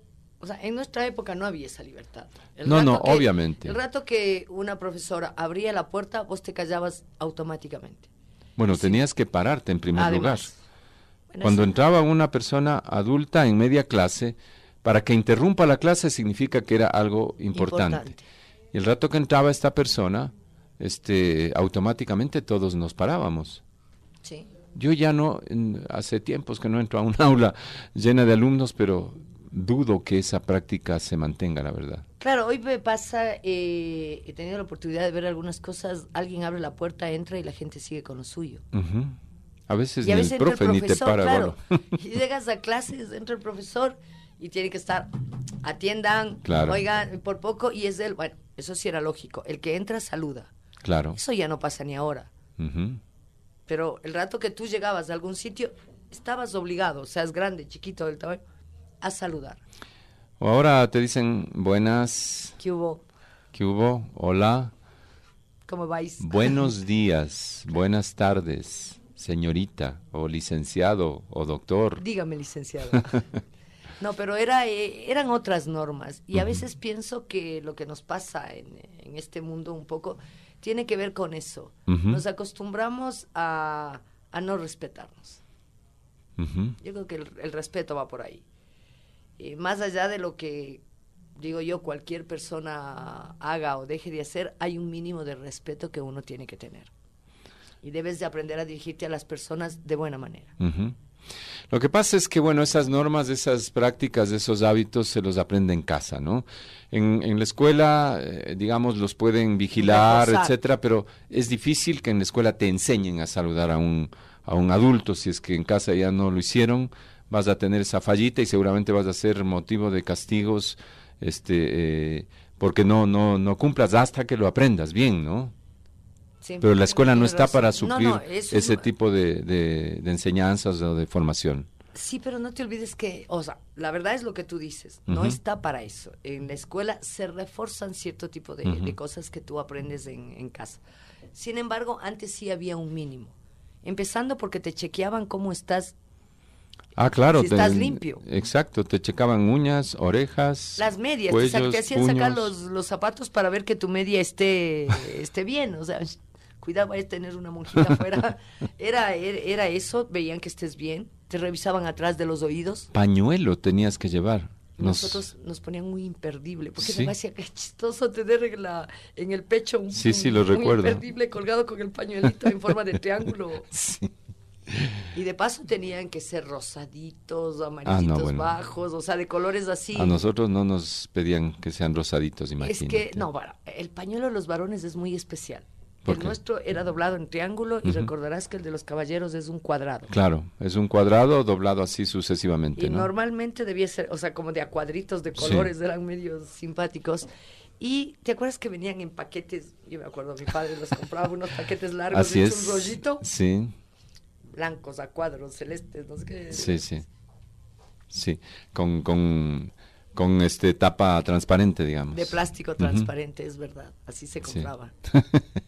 O sea, en nuestra época no había esa libertad. El no, no, que, obviamente. El rato que una profesora abría la puerta, vos te callabas automáticamente. Bueno, sí. tenías que pararte en primer Además, lugar. Bueno, Cuando sí. entraba una persona adulta en media clase, para que interrumpa la clase significa que era algo importante. importante. Y el rato que entraba esta persona, este, automáticamente todos nos parábamos. Sí. Yo ya no, en, hace tiempos que no entro a un aula llena de alumnos, pero dudo que esa práctica se mantenga, la verdad. Claro, hoy me pasa, eh, he tenido la oportunidad de ver algunas cosas, alguien abre la puerta, entra y la gente sigue con lo suyo. Uh-huh. A veces y a ni veces el profe el ni te para. Claro. Bueno. Y llegas a clases, entra el profesor y tiene que estar, atiendan, claro. oigan, por poco, y es él, bueno, eso sí era lógico, el que entra saluda. Claro. Eso ya no pasa ni ahora. Uh-huh. Pero el rato que tú llegabas a algún sitio, estabas obligado, seas grande, chiquito, del tamaño, a saludar. O ahora te dicen buenas. ¿Qué hubo? ¿Qué hubo? Hola. ¿Cómo vais? Buenos días, buenas tardes, señorita, o licenciado, o doctor. Dígame, licenciado. No, pero era, eh, eran otras normas. Y a veces uh-huh. pienso que lo que nos pasa en, en este mundo un poco tiene que ver con eso. Uh-huh. Nos acostumbramos a, a no respetarnos. Uh-huh. Yo creo que el, el respeto va por ahí. Eh, más allá de lo que, digo yo, cualquier persona haga o deje de hacer, hay un mínimo de respeto que uno tiene que tener. Y debes de aprender a dirigirte a las personas de buena manera. Uh-huh. Lo que pasa es que, bueno, esas normas, esas prácticas, esos hábitos se los aprende en casa, ¿no? En, en la escuela, eh, digamos, los pueden vigilar, etcétera, pero es difícil que en la escuela te enseñen a saludar a un, a un adulto. Si es que en casa ya no lo hicieron, vas a tener esa fallita y seguramente vas a ser motivo de castigos, este, eh, porque no, no, no cumplas hasta que lo aprendas bien, ¿no? Sí, pero la escuela no está razón. para suplir no, no, ese es... tipo de, de, de enseñanzas o de formación. Sí, pero no te olvides que, o sea, la verdad es lo que tú dices, no uh-huh. está para eso. En la escuela se refuerzan cierto tipo de, uh-huh. de cosas que tú aprendes en, en casa. Sin embargo, antes sí había un mínimo. Empezando porque te chequeaban cómo estás. Ah, claro. Si te, estás limpio. Exacto, te checaban uñas, orejas, las medias, cuellos, te, te hacían puños. sacar los, los zapatos para ver que tu media esté, esté bien, o sea, cuidado, vayas a tener una monjita afuera. Era, era, era eso, veían que estés bien, te revisaban atrás de los oídos. Pañuelo tenías que llevar. Nos... Nosotros nos ponían muy imperdible, porque ¿sí? me parecía que chistoso tener en, la, en el pecho un, sí, sí, un, lo un recuerdo. imperdible colgado con el pañuelito en forma de triángulo. Sí. Y de paso tenían que ser rosaditos, amarillitos ah, no, bueno. bajos, o sea, de colores así. A nosotros no nos pedían que sean rosaditos, imagínate. Es que, no, bueno, el pañuelo de los varones es muy especial. El nuestro era doblado en triángulo y uh-huh. recordarás que el de los caballeros es un cuadrado. Claro, es un cuadrado doblado así sucesivamente, Y ¿no? normalmente debía ser, o sea, como de a cuadritos de colores, sí. eran medios simpáticos. Y ¿te acuerdas que venían en paquetes? Yo me acuerdo, mi padre los compraba unos paquetes largos, así de es. un rollito. Sí. Blancos a cuadros, celestes, no sé qué. Sí, sí. Sí, con... con... con este tapa transparente, digamos. De plástico transparente, uh-huh. es verdad, así se compraba. Sí.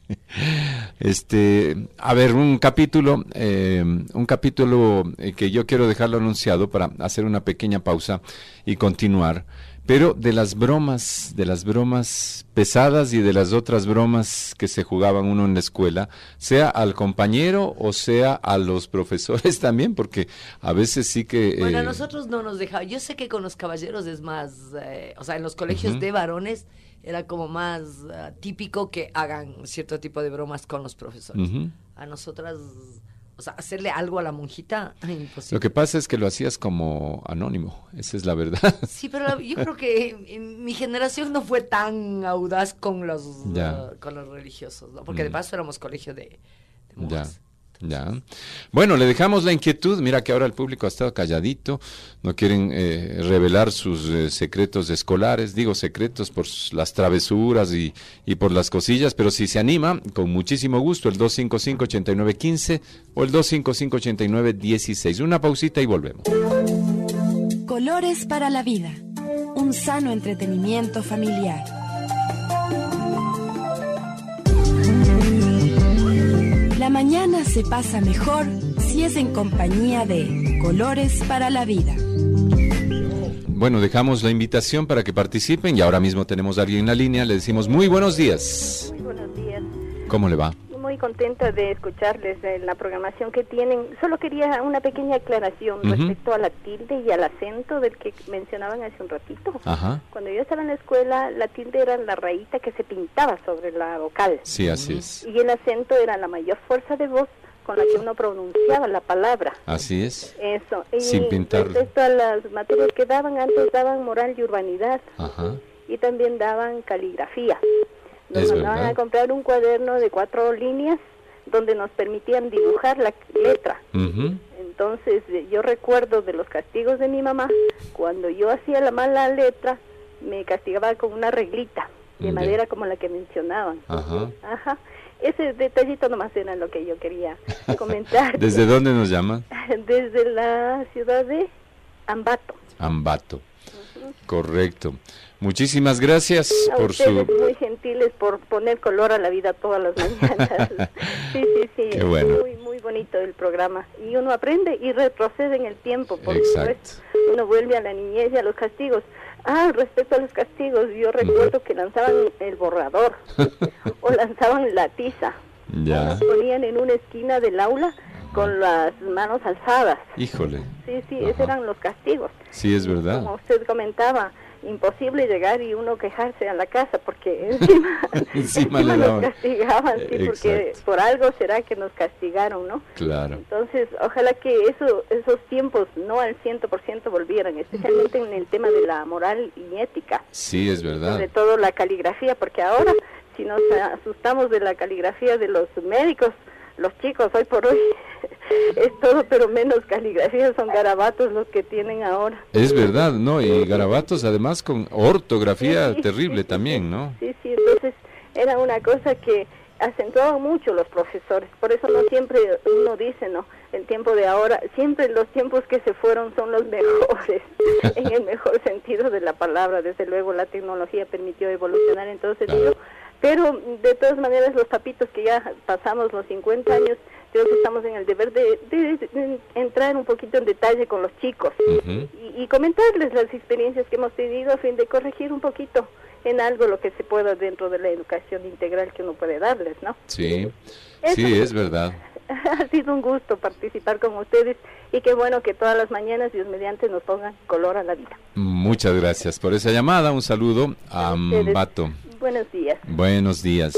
este, a ver, un capítulo, eh, un capítulo eh, que yo quiero dejarlo anunciado para hacer una pequeña pausa y continuar. pero de las bromas, de las bromas pesadas y de las otras bromas que se jugaban uno en la escuela, sea al compañero o sea a los profesores también, porque a veces sí que... Bueno, eh, a nosotros no nos dejaban. Yo sé que con los caballeros es más, eh, o sea, en los colegios uh-huh. de varones era como más uh, típico que hagan cierto tipo de bromas con los profesores. uh-huh. A nosotras, o sea, hacerle algo a la monjita, imposible. Lo que pasa es que lo hacías como anónimo, esa es la verdad. Sí, pero yo creo que en mi generación no fue tan audaz con los, uh, con los religiosos, ¿no? Porque mm. de paso éramos colegio de, de monjas. Ya. Ya. Bueno, le dejamos la inquietud. Mira que ahora el público ha estado calladito, no quieren eh, revelar sus eh, secretos escolares, digo secretos por las travesuras y, y por las cosillas, pero si se anima, con muchísimo gusto, el dos cinco cinco, ocho nueve uno cinco o el dos cinco cinco, ocho nueve uno seis. Una pausita y volvemos. Colores para la vida, un sano entretenimiento familiar. La mañana se pasa mejor si es en compañía de Colores para la Vida. Bueno, dejamos la invitación para que participen y ahora mismo tenemos a alguien en la línea. Le decimos muy buenos días. Muy buenos días. ¿Cómo le va? Muy contenta de escucharles en la programación que tienen. Solo quería una pequeña aclaración uh-huh. respecto a la tilde y al acento del que mencionaban hace un ratito. Ajá. Cuando yo estaba en la escuela, la tilde era la rayita que se pintaba sobre la vocal. Sí, así es. Y el acento era la mayor fuerza de voz con la que uno pronunciaba la palabra. Así es. Eso. Y sin pintar. Respecto a las materias que daban, antes daban moral y urbanidad. Ajá. Y también daban caligrafía. Nos es mandaban verdad. a comprar un cuaderno de cuatro líneas donde nos permitían dibujar la letra. Uh-huh. Entonces yo recuerdo de los castigos de mi mamá, cuando yo hacía la mala letra, me castigaba con una reglita de Bien. madera como la que mencionaban. Ajá. Ajá. Ese detallito nomás era lo que yo quería comentar. ¿Desde dónde nos llaman? Desde la ciudad de Ambato. Ambato. Uh-huh. Correcto. Muchísimas gracias a por ustedes su... muy gentiles por poner color a la vida todas las mañanas. Sí, sí, sí. Qué bueno. Muy, muy bonito el programa. Y uno aprende y retrocede en el tiempo. Por Exacto. supuesto. Uno vuelve a la niñez y a los castigos. Ah, respecto a los castigos, yo recuerdo uh-huh. que lanzaban el borrador o lanzaban la tiza. Ya. Nos ponían en una esquina del aula con las manos alzadas. Híjole. Sí, sí, Ajá. esos eran los castigos. Sí, es verdad. Como usted comentaba, imposible llegar y uno quejarse a la casa porque encima, encima, encima le nos castigaban, sí, porque por algo será que nos castigaron, ¿no? Claro. Entonces, ojalá que eso, esos tiempos no al ciento por ciento volvieran, especialmente en el tema de la moral y ética. Sí, es verdad. Sobre todo la caligrafía, porque ahora si nos asustamos de la caligrafía de los médicos, los chicos hoy por hoy es todo pero menos caligrafía, son garabatos los que tienen ahora. Es verdad, ¿no? Y garabatos además con ortografía sí, sí, terrible sí, sí, también, sí, ¿no? Sí, sí, entonces era una cosa que acentuaban mucho los profesores, por eso no siempre uno dice, ¿no? El tiempo de ahora, siempre los tiempos que se fueron son los mejores, en el mejor sentido de la palabra, desde luego la tecnología permitió evolucionar en todo sentido. Claro. Pero de todas maneras los papitos que ya pasamos los cincuenta años, creo que estamos en el deber de, de, de entrar un poquito en detalle con los chicos uh-huh. y, y comentarles las experiencias que hemos tenido a fin de corregir un poquito en algo lo que se pueda dentro de la educación integral que uno puede darles, ¿no? Sí, Eso, sí, es verdad. Ha sido un gusto participar con ustedes y qué bueno que todas las mañanas Dios mediante nos pongan color a la vida. Muchas gracias por esa llamada, un saludo a Ambato. Buenos días. Buenos días.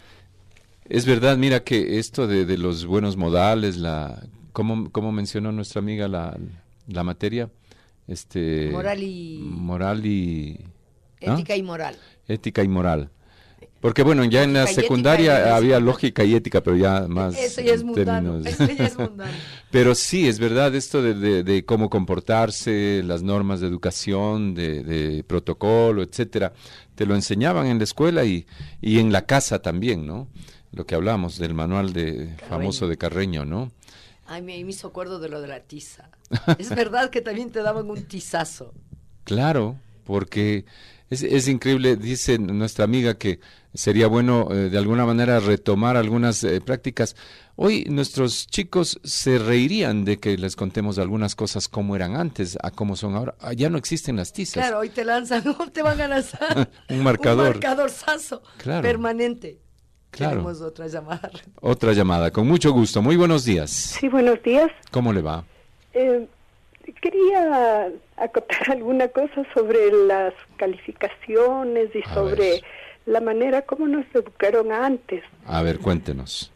Es verdad, mira que esto de, de los buenos modales, la, ¿cómo, cómo mencionó nuestra amiga la, la materia? Este, moral y... Moral y... Ética ¿ah? y moral. Ética y moral. Porque bueno, ya en la secundaria había lógica y ética, pero ya más... Eso ya es mundano, eso ya es mundano. Pero sí, es verdad esto de, de, de cómo comportarse, las normas de educación, de, de protocolo, etcétera, te lo enseñaban en la escuela y, y en la casa también, ¿no? Lo que hablamos del manual de Carreño. famoso de Carreño, ¿no? Ay, me, me hizo acuerdo de lo de la tiza. Es verdad que también te daban un tizazo. Claro, porque... Es, es increíble, dice nuestra amiga que sería bueno eh, de alguna manera retomar algunas eh, prácticas. Hoy nuestros chicos se reirían de que les contemos algunas cosas como eran antes, a cómo son ahora. Ah, ya no existen las tizas. Claro, hoy te lanzan, te van a lanzar un marcador. Un marcadorzazo claro. permanente. Claro. Tenemos otra llamada. Otra llamada, con mucho gusto. Muy buenos días. Sí, buenos días. ¿Cómo le va? Eh, quería acotar alguna cosa sobre las calificaciones y A sobre ver. la manera como nos educaron antes. A ver, cuéntenos.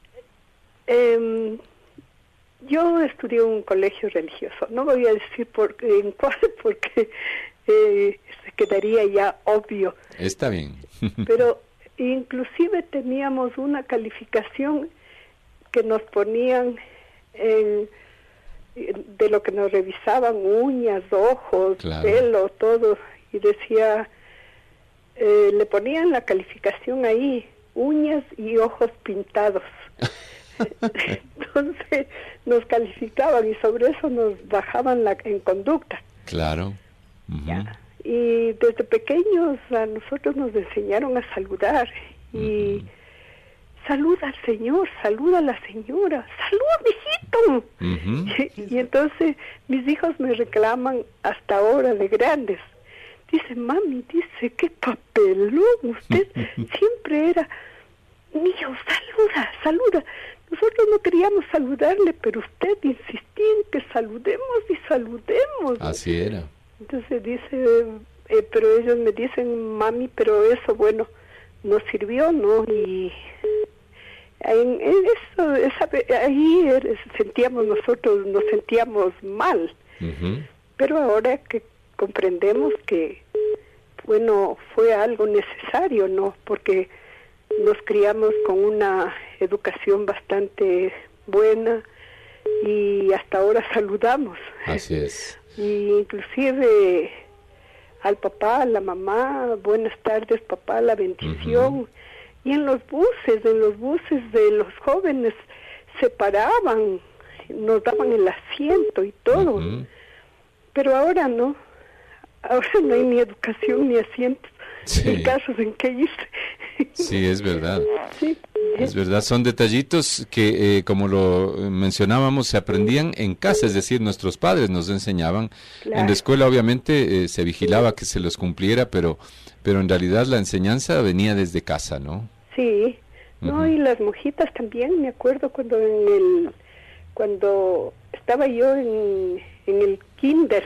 Eh, yo estudié en un colegio religioso. No voy a decir por, en cuál porque eh, se quedaría ya obvio. Está bien. Pero inclusive teníamos una calificación que nos ponían en, de lo que nos revisaban, uñas, ojos, claro. pelo, todo, y decía, eh, le ponían la calificación ahí, uñas y ojos pintados. Entonces nos calificaban y sobre eso nos bajaban la, en conducta. Claro. Uh-huh. Ya. Y desde pequeños a nosotros nos enseñaron a saludar y uh-huh. saluda al señor, saluda a la señora, saluda, mijito. Uh-huh. Y, y entonces mis hijos me reclaman hasta ahora de grandes. Dice, mami, dice, qué papelón, usted siempre era mío, saluda, saluda. Nosotros no queríamos saludarle, pero usted insistía en que saludemos y saludemos. Así era. Entonces dice, eh, pero ellos me dicen, mami, pero eso, bueno, nos sirvió, ¿no? Y en, en eso, esa, ahí sentíamos nosotros, nos sentíamos mal. Uh-huh. Pero ahora que comprendemos que, bueno, fue algo necesario, ¿no? Porque nos criamos con una educación bastante buena y hasta ahora saludamos. Así es. Y inclusive al papá, a la mamá, buenas tardes papá, la bendición. Uh-huh. Y en los buses, en los buses de los jóvenes se paraban, nos daban el asiento y todo. Uh-huh. Pero ahora no, ahora no hay ni educación ni asientos, sí. Ni casos en que irse. Sí, es verdad. Sí. Es verdad, son detallitos que, eh, como lo mencionábamos, se aprendían en casa, es decir, nuestros padres nos enseñaban. Claro. En la escuela, obviamente, eh, se vigilaba que se los cumpliera, pero pero en realidad la enseñanza venía desde casa, ¿no? Sí, no, uh-huh. Y las monjitas también, me acuerdo cuando en el cuando estaba yo en, en el kinder,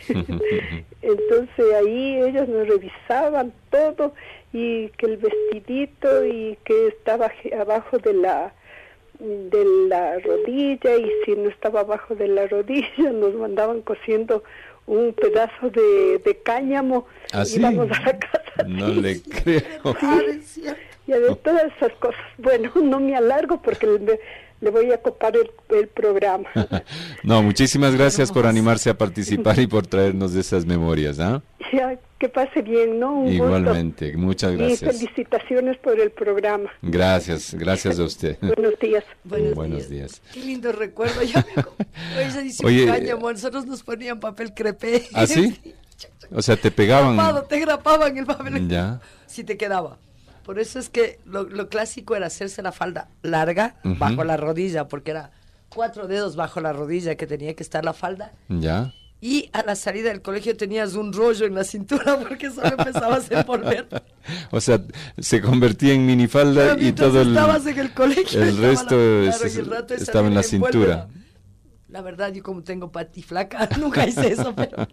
entonces ahí ellos nos revisaban todo, y que el vestidito y que estaba abajo de la de la rodilla, y si no estaba abajo de la rodilla nos mandaban cosiendo un pedazo de, de cáñamo. ¿Ah, sí? Íbamos a la casa. No le creo. Sí, y de todas esas cosas. Bueno, no me alargo porque le, le voy a copar el, el programa. No, muchísimas gracias por animarse a participar y por traernos de esas memorias, ¿ah? ¿eh? Ya, que pase bien, ¿no? Un Igualmente, gusto. Muchas gracias. Y felicitaciones por el programa. Gracias, gracias a usted. Buenos días. Buenos, Buenos días. días. Qué lindo recuerdo. Ya me ella dice Oye, cáñamo, nosotros nos ponían papel crepé. ¿Ah, sí? O sea, te pegaban. Grapado, te grapaban el papel. Ya. Si te quedaba. Por eso es que lo, lo clásico era hacerse la falda larga, uh-huh. bajo la rodilla, porque era cuatro dedos bajo la rodilla que tenía que estar la falda. Ya. Y a la salida del colegio tenías un rollo en la cintura porque solo empezabas a envolver. O sea, se convertía en minifalda y todo el, estabas en el colegio, el resto la, es, claro, el rato estaba en la cintura. La, la verdad, yo como tengo pati flaca, nunca hice eso, pero...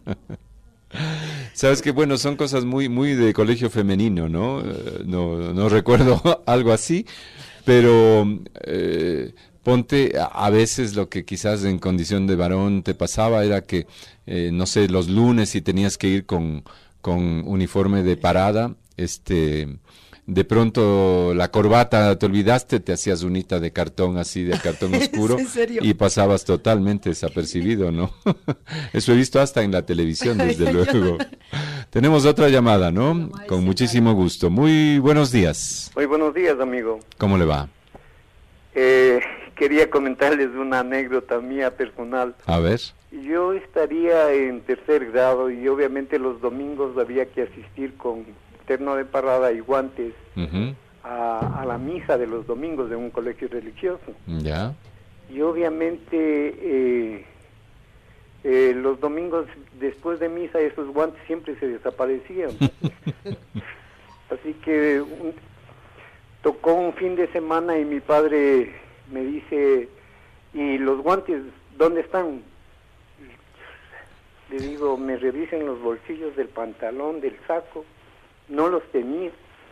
Sabes que bueno, son cosas muy muy de colegio femenino, ¿no? Eh, no, no recuerdo algo así, pero... Eh, Ponte, a veces lo que quizás en condición de varón te pasaba era que, eh, no sé, los lunes si tenías que ir con, con uniforme de parada, este, de pronto la corbata te olvidaste, te hacías unita de cartón así, de cartón oscuro, ¿En serio? Y pasabas totalmente desapercibido, ¿no? Eso he visto hasta en la televisión, desde luego. Tenemos otra llamada, ¿no? Con muchísimo gusto. Muy buenos días. Muy buenos días, amigo. ¿Cómo le va? Eh... Quería comentarles una anécdota mía personal. A ver. Yo estaría en tercer grado y obviamente los domingos había que asistir con terno de parada y guantes uh-huh. a, a la misa de los domingos de un colegio religioso. Ya. Y obviamente eh, eh, los domingos después de misa esos guantes siempre se desaparecían. Así que un, tocó un fin de semana y mi padre me dice, ¿y los guantes dónde están? Le digo, me revisen los bolsillos del pantalón, del saco. No los tenía.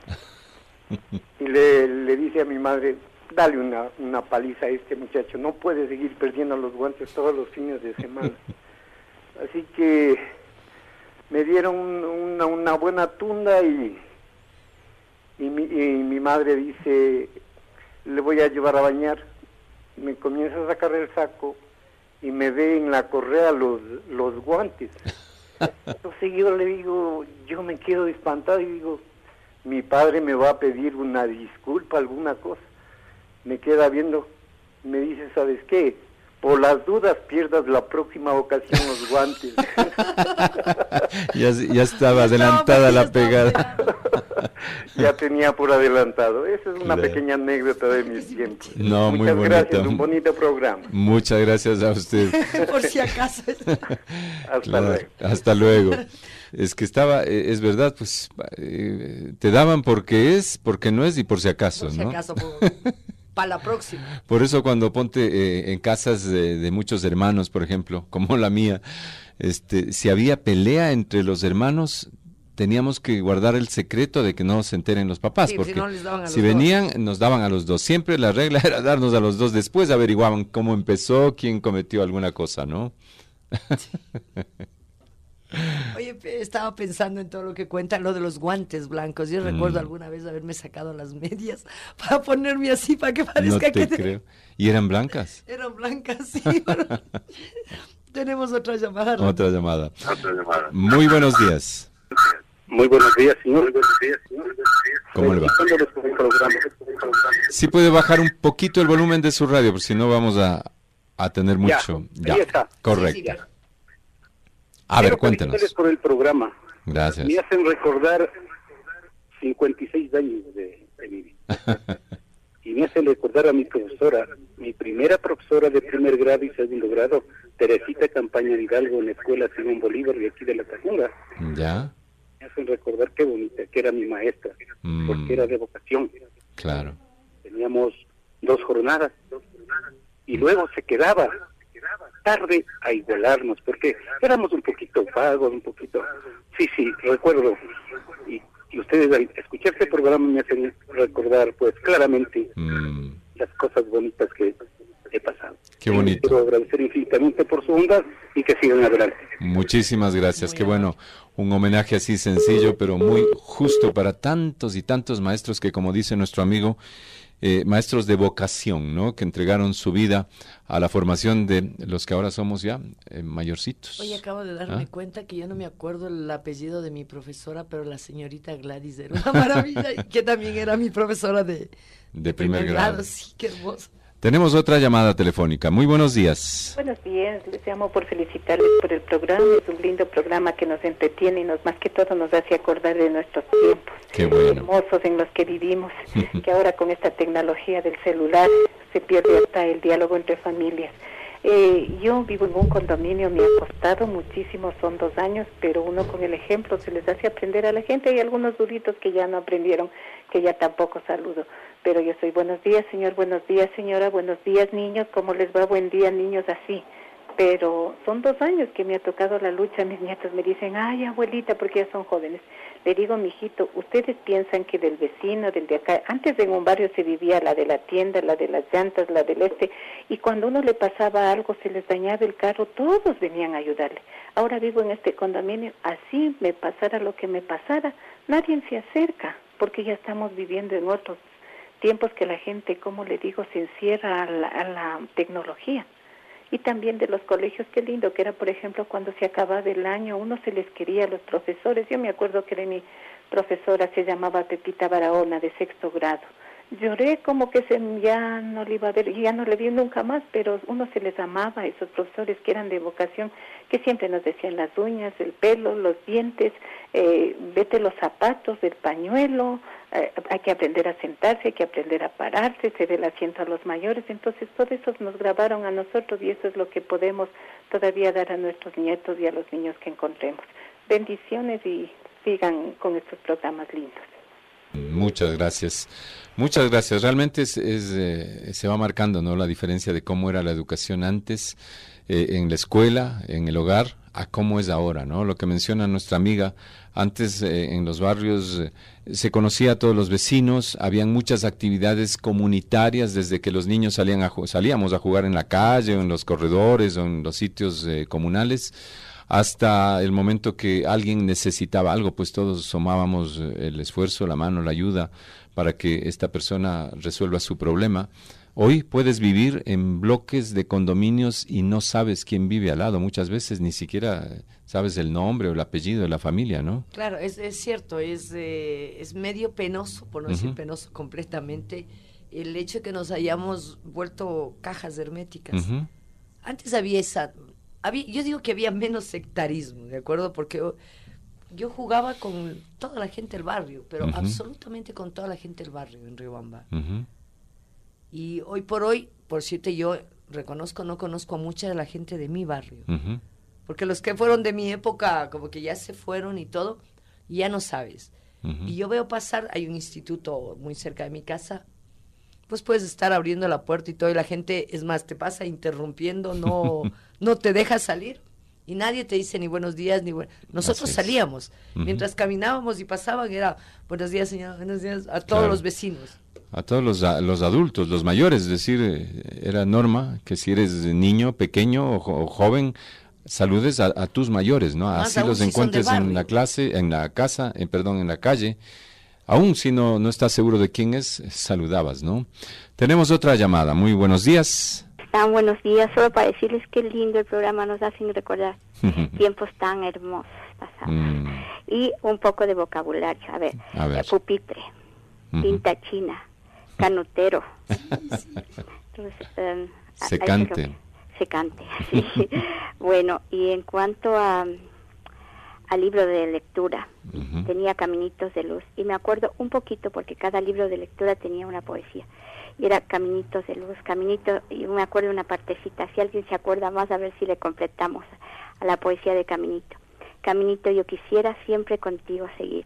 Y le, le dice a mi madre, dale una, una paliza a este muchacho, no puede seguir perdiendo los guantes todos los fines de semana. Así que me dieron una, una buena tunda y, y, mi, y mi madre dice, le voy a llevar a bañar. Me comienza a sacar el saco y me ve en la correa los, los guantes. Entonces yo le digo, yo me quedo espantado y digo, mi padre me va a pedir una disculpa, alguna cosa. Me queda viendo, me dice, ¿sabes qué? Por las dudas pierdas la próxima ocasión los guantes. ya, ya estaba adelantada la pegada. Ya tenía por adelantado. Esa es una Claro. pequeña anécdota de mis tiempos. No, muy Muchas bonita. gracias, un bonito programa. Muchas gracias a usted. Por si acaso. Hasta Claro, luego. hasta luego. Es que estaba, eh, es verdad, pues eh, te daban porque es, porque no es y por si acaso, Por si ¿no? acaso, para la próxima. Por eso cuando ponte eh, en casas de, de muchos hermanos, por ejemplo, como la mía, este, si había pelea entre los hermanos, teníamos que guardar el secreto de que no se enteren los papás, Sí, porque si no les daban a los si dos. venían, nos daban a los dos. Siempre la regla era darnos a los dos, después averiguaban cómo empezó, quién cometió alguna cosa, ¿no? Oye, pe- estaba pensando en todo lo que cuentan, lo de los guantes blancos. Yo recuerdo Mm. alguna vez haberme sacado las medias para ponerme así, para que No parezca te que te- creo. ¿Y eran blancas? eran blancas, sí. Bueno, tenemos otra llamada. Otra llamada. Muy buenos días. Muy buenos días, señor. Muy buenos días, señor. ¿Cómo le va? Felicitándolos por el programa. Sí puede bajar un poquito el volumen de su radio, porque si no vamos a, a tener Ya, mucho. ahí está. Correcto. Sí, sí, pero- A ver, Quiero cuéntenos. felicitarles por el programa. Gracias. Me hacen recordar cincuenta y seis años de, de mi vida. Y me hacen recordar a mi profesora, mi primera profesora de primer grado y segundo grado, Teresita Campaña Hidalgo, en la escuela Simón Bolívar de aquí de La Tacunga. ¿Ya? Me hacen recordar qué bonita que era mi maestra, Mm. porque era de vocación. Claro. Teníamos dos jornadas y luego se quedaba tarde a igualarnos porque éramos un poquito vagos, un poquito... Sí, sí, recuerdo. Y, y ustedes al escuchar este programa me hacen recordar pues claramente Mm. las cosas bonitas que he pasado. Qué bonito. Quiero agradecer infinitamente por su bondad y que sigan adelante. Muchísimas gracias. Muy Qué bueno. Un homenaje así sencillo, pero muy justo para tantos y tantos maestros que, como dice nuestro amigo, eh, maestros de vocación, ¿no? Que entregaron su vida a la formación de los que ahora somos ya eh, mayorcitos. Oye, acabo de darme ¿Ah? cuenta que yo no me acuerdo el apellido de mi profesora, pero la señorita Gladys era una maravilla, y que también era mi profesora de, De primer grado. Sí, qué hermoso. Tenemos otra llamada telefónica. Muy buenos días. Buenos días, les llamo por felicitarles por el programa. Es un lindo programa que nos entretiene y nos más que todo nos hace acordar de nuestros tiempos Qué bueno. hermosos en los que vivimos, que ahora con esta tecnología del celular se pierde hasta el diálogo entre familias. Eh, yo vivo en un condominio, me ha costado muchísimo, son dos años, pero uno con el ejemplo se les hace aprender a la gente. Hay algunos duritos que ya no aprendieron, que ya tampoco saludo. Pero yo soy buenos días, señor, buenos días, señora, buenos días, niños, ¿cómo les va? Buen día, niños, así. Pero son dos años que me ha tocado la lucha. Mis nietos me dicen, ay, abuelita, porque ya son jóvenes. Le digo, mijito, ustedes piensan que del vecino, del de acá, antes en un barrio se vivía la de la tienda, la de las llantas, la del este, y cuando uno le pasaba algo, se les dañaba el carro, todos venían a ayudarle. Ahora vivo en este condominio, así me pasara lo que me pasara, nadie se acerca, porque ya estamos viviendo en otros tiempos que la gente, como le digo, se encierra a la, a la tecnología. Y también de los colegios, qué lindo que era, por ejemplo, cuando se acababa el año, uno se les quería a los profesores. Yo me acuerdo que de mi profesora se llamaba Pepita Barahona, de sexto grado. Lloré como que se, ya no le iba a ver, ya no le vi nunca más, pero uno se les amaba a esos profesores que eran de vocación, que siempre nos decían las uñas, el pelo, los dientes, eh, vete los zapatos, el pañuelo, eh, hay que aprender a sentarse, hay que aprender a pararse, se dé el asiento a los mayores. Entonces todo eso nos grabaron a nosotros y eso es lo que podemos todavía dar a nuestros nietos y a los niños que encontremos. Bendiciones y sigan con estos programas lindos. Muchas gracias, muchas gracias. Realmente es, es, eh, se va marcando, ¿no?, la diferencia de cómo era la educación antes, eh, en la escuela, en el hogar, a cómo es ahora, ¿no? Lo que menciona nuestra amiga, antes eh, en los barrios eh, se conocía a todos los vecinos, habían muchas actividades comunitarias desde que los niños salían a, salíamos a jugar en la calle o en los corredores o en los sitios eh, comunales, hasta el momento que alguien necesitaba algo, pues todos sumábamos el esfuerzo, la mano, la ayuda para que esta persona resuelva su problema. Hoy puedes vivir en bloques de condominios y no sabes quién vive al lado, muchas veces ni siquiera sabes el nombre o el apellido de la familia, ¿no? Claro, es, es cierto, es, eh, es medio penoso, por no decir uh-huh. penoso completamente, el hecho de que nos hayamos vuelto cajas herméticas. Uh-huh. Antes había esa... Había, yo digo que había menos sectarismo, ¿de acuerdo? Porque yo, yo jugaba con toda la gente del barrio, pero uh-huh. absolutamente con toda la gente del barrio en Riobamba. Uh-huh. Y hoy por hoy, por cierto, yo reconozco, no conozco a mucha de la gente de mi barrio. Uh-huh. Porque los que fueron de mi época, como que ya se fueron y todo, ya no sabes. Uh-huh. Y yo veo pasar, hay un instituto muy cerca de mi casa, pues puedes estar abriendo la puerta y todo, y la gente, es más, te pasa interrumpiendo, no, no te deja salir, y nadie te dice ni buenos días, ni bueno. Nosotros salíamos, uh-huh. mientras caminábamos y pasaban, era, buenos días, señor, buenos días, a todos claro. los vecinos. A todos los, a, los adultos, los mayores, es decir, era norma que si eres niño, pequeño o, o joven, saludes a, a tus mayores, ¿no? Más así los si encuentres en la clase, en la casa, en, perdón, en la calle. Aún si no, no estás seguro de quién es, saludabas, ¿no? Tenemos otra llamada. Muy buenos días. Tan buenos días. Solo para decirles qué lindo el programa, nos hacen recordar tiempos tan hermosos pasados. Mm. Y un poco de vocabulario. A ver, A ver. pupitre, uh-huh. tinta china, canutero. Entonces, um, secante. Secante, sí. Bueno, y en cuanto a... al libro de lectura, uh-huh. tenía Caminitos de Luz, y me acuerdo un poquito porque cada libro de lectura tenía una poesía, y era Caminitos de Luz, Caminito, y me acuerdo una partecita, si alguien se acuerda más, a ver si le completamos a la poesía de Caminito. Caminito, yo quisiera siempre contigo seguir,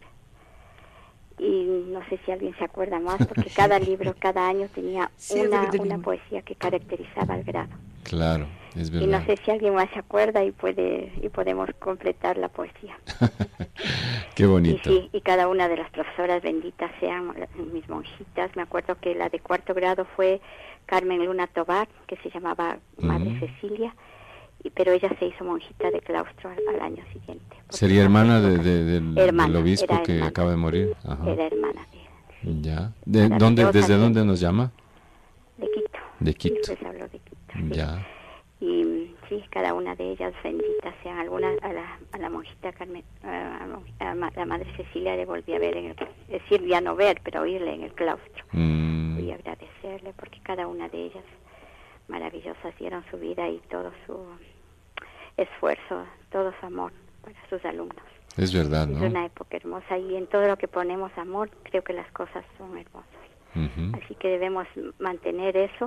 y no sé si alguien se acuerda más, porque cada libro, cada año tenía sí, una, una poesía que caracterizaba al grado. Claro. Es verdad. Y no sé si alguien más se acuerda y puede y podemos completar la poesía. Qué bonito. Y sí, y cada una de las profesoras benditas sean mis monjitas. Me acuerdo que la de cuarto grado fue Carmen Luna Tobar, que se llamaba Madre uh-huh. Cecilia, y, pero ella se hizo monjita de claustro al, al año siguiente. ¿Sería hermana de, de, del, hermana, del obispo que hermana, acaba de morir? Ajá. Era hermana. Era, sí. Ya. ¿De, dónde, ¿Desde dónde nos llama? De Quito. De Quito. Sí, les hablo de Quito. Sí. Ya. Y sí, cada una de ellas benditas sean. Algunas a la, a la monjita Carmen, a, a, a la Madre Cecilia le volví a ver, en el, es decir, ya no ver, pero oírle en el claustro. Mm. Y agradecerle porque cada una de ellas maravillosas dieron su vida y todo su esfuerzo, todo su amor para sus alumnos. Es verdad, ¿no? Es una época hermosa y en todo lo que ponemos amor, creo que las cosas son hermosas. Uh-huh. Así que debemos mantener eso.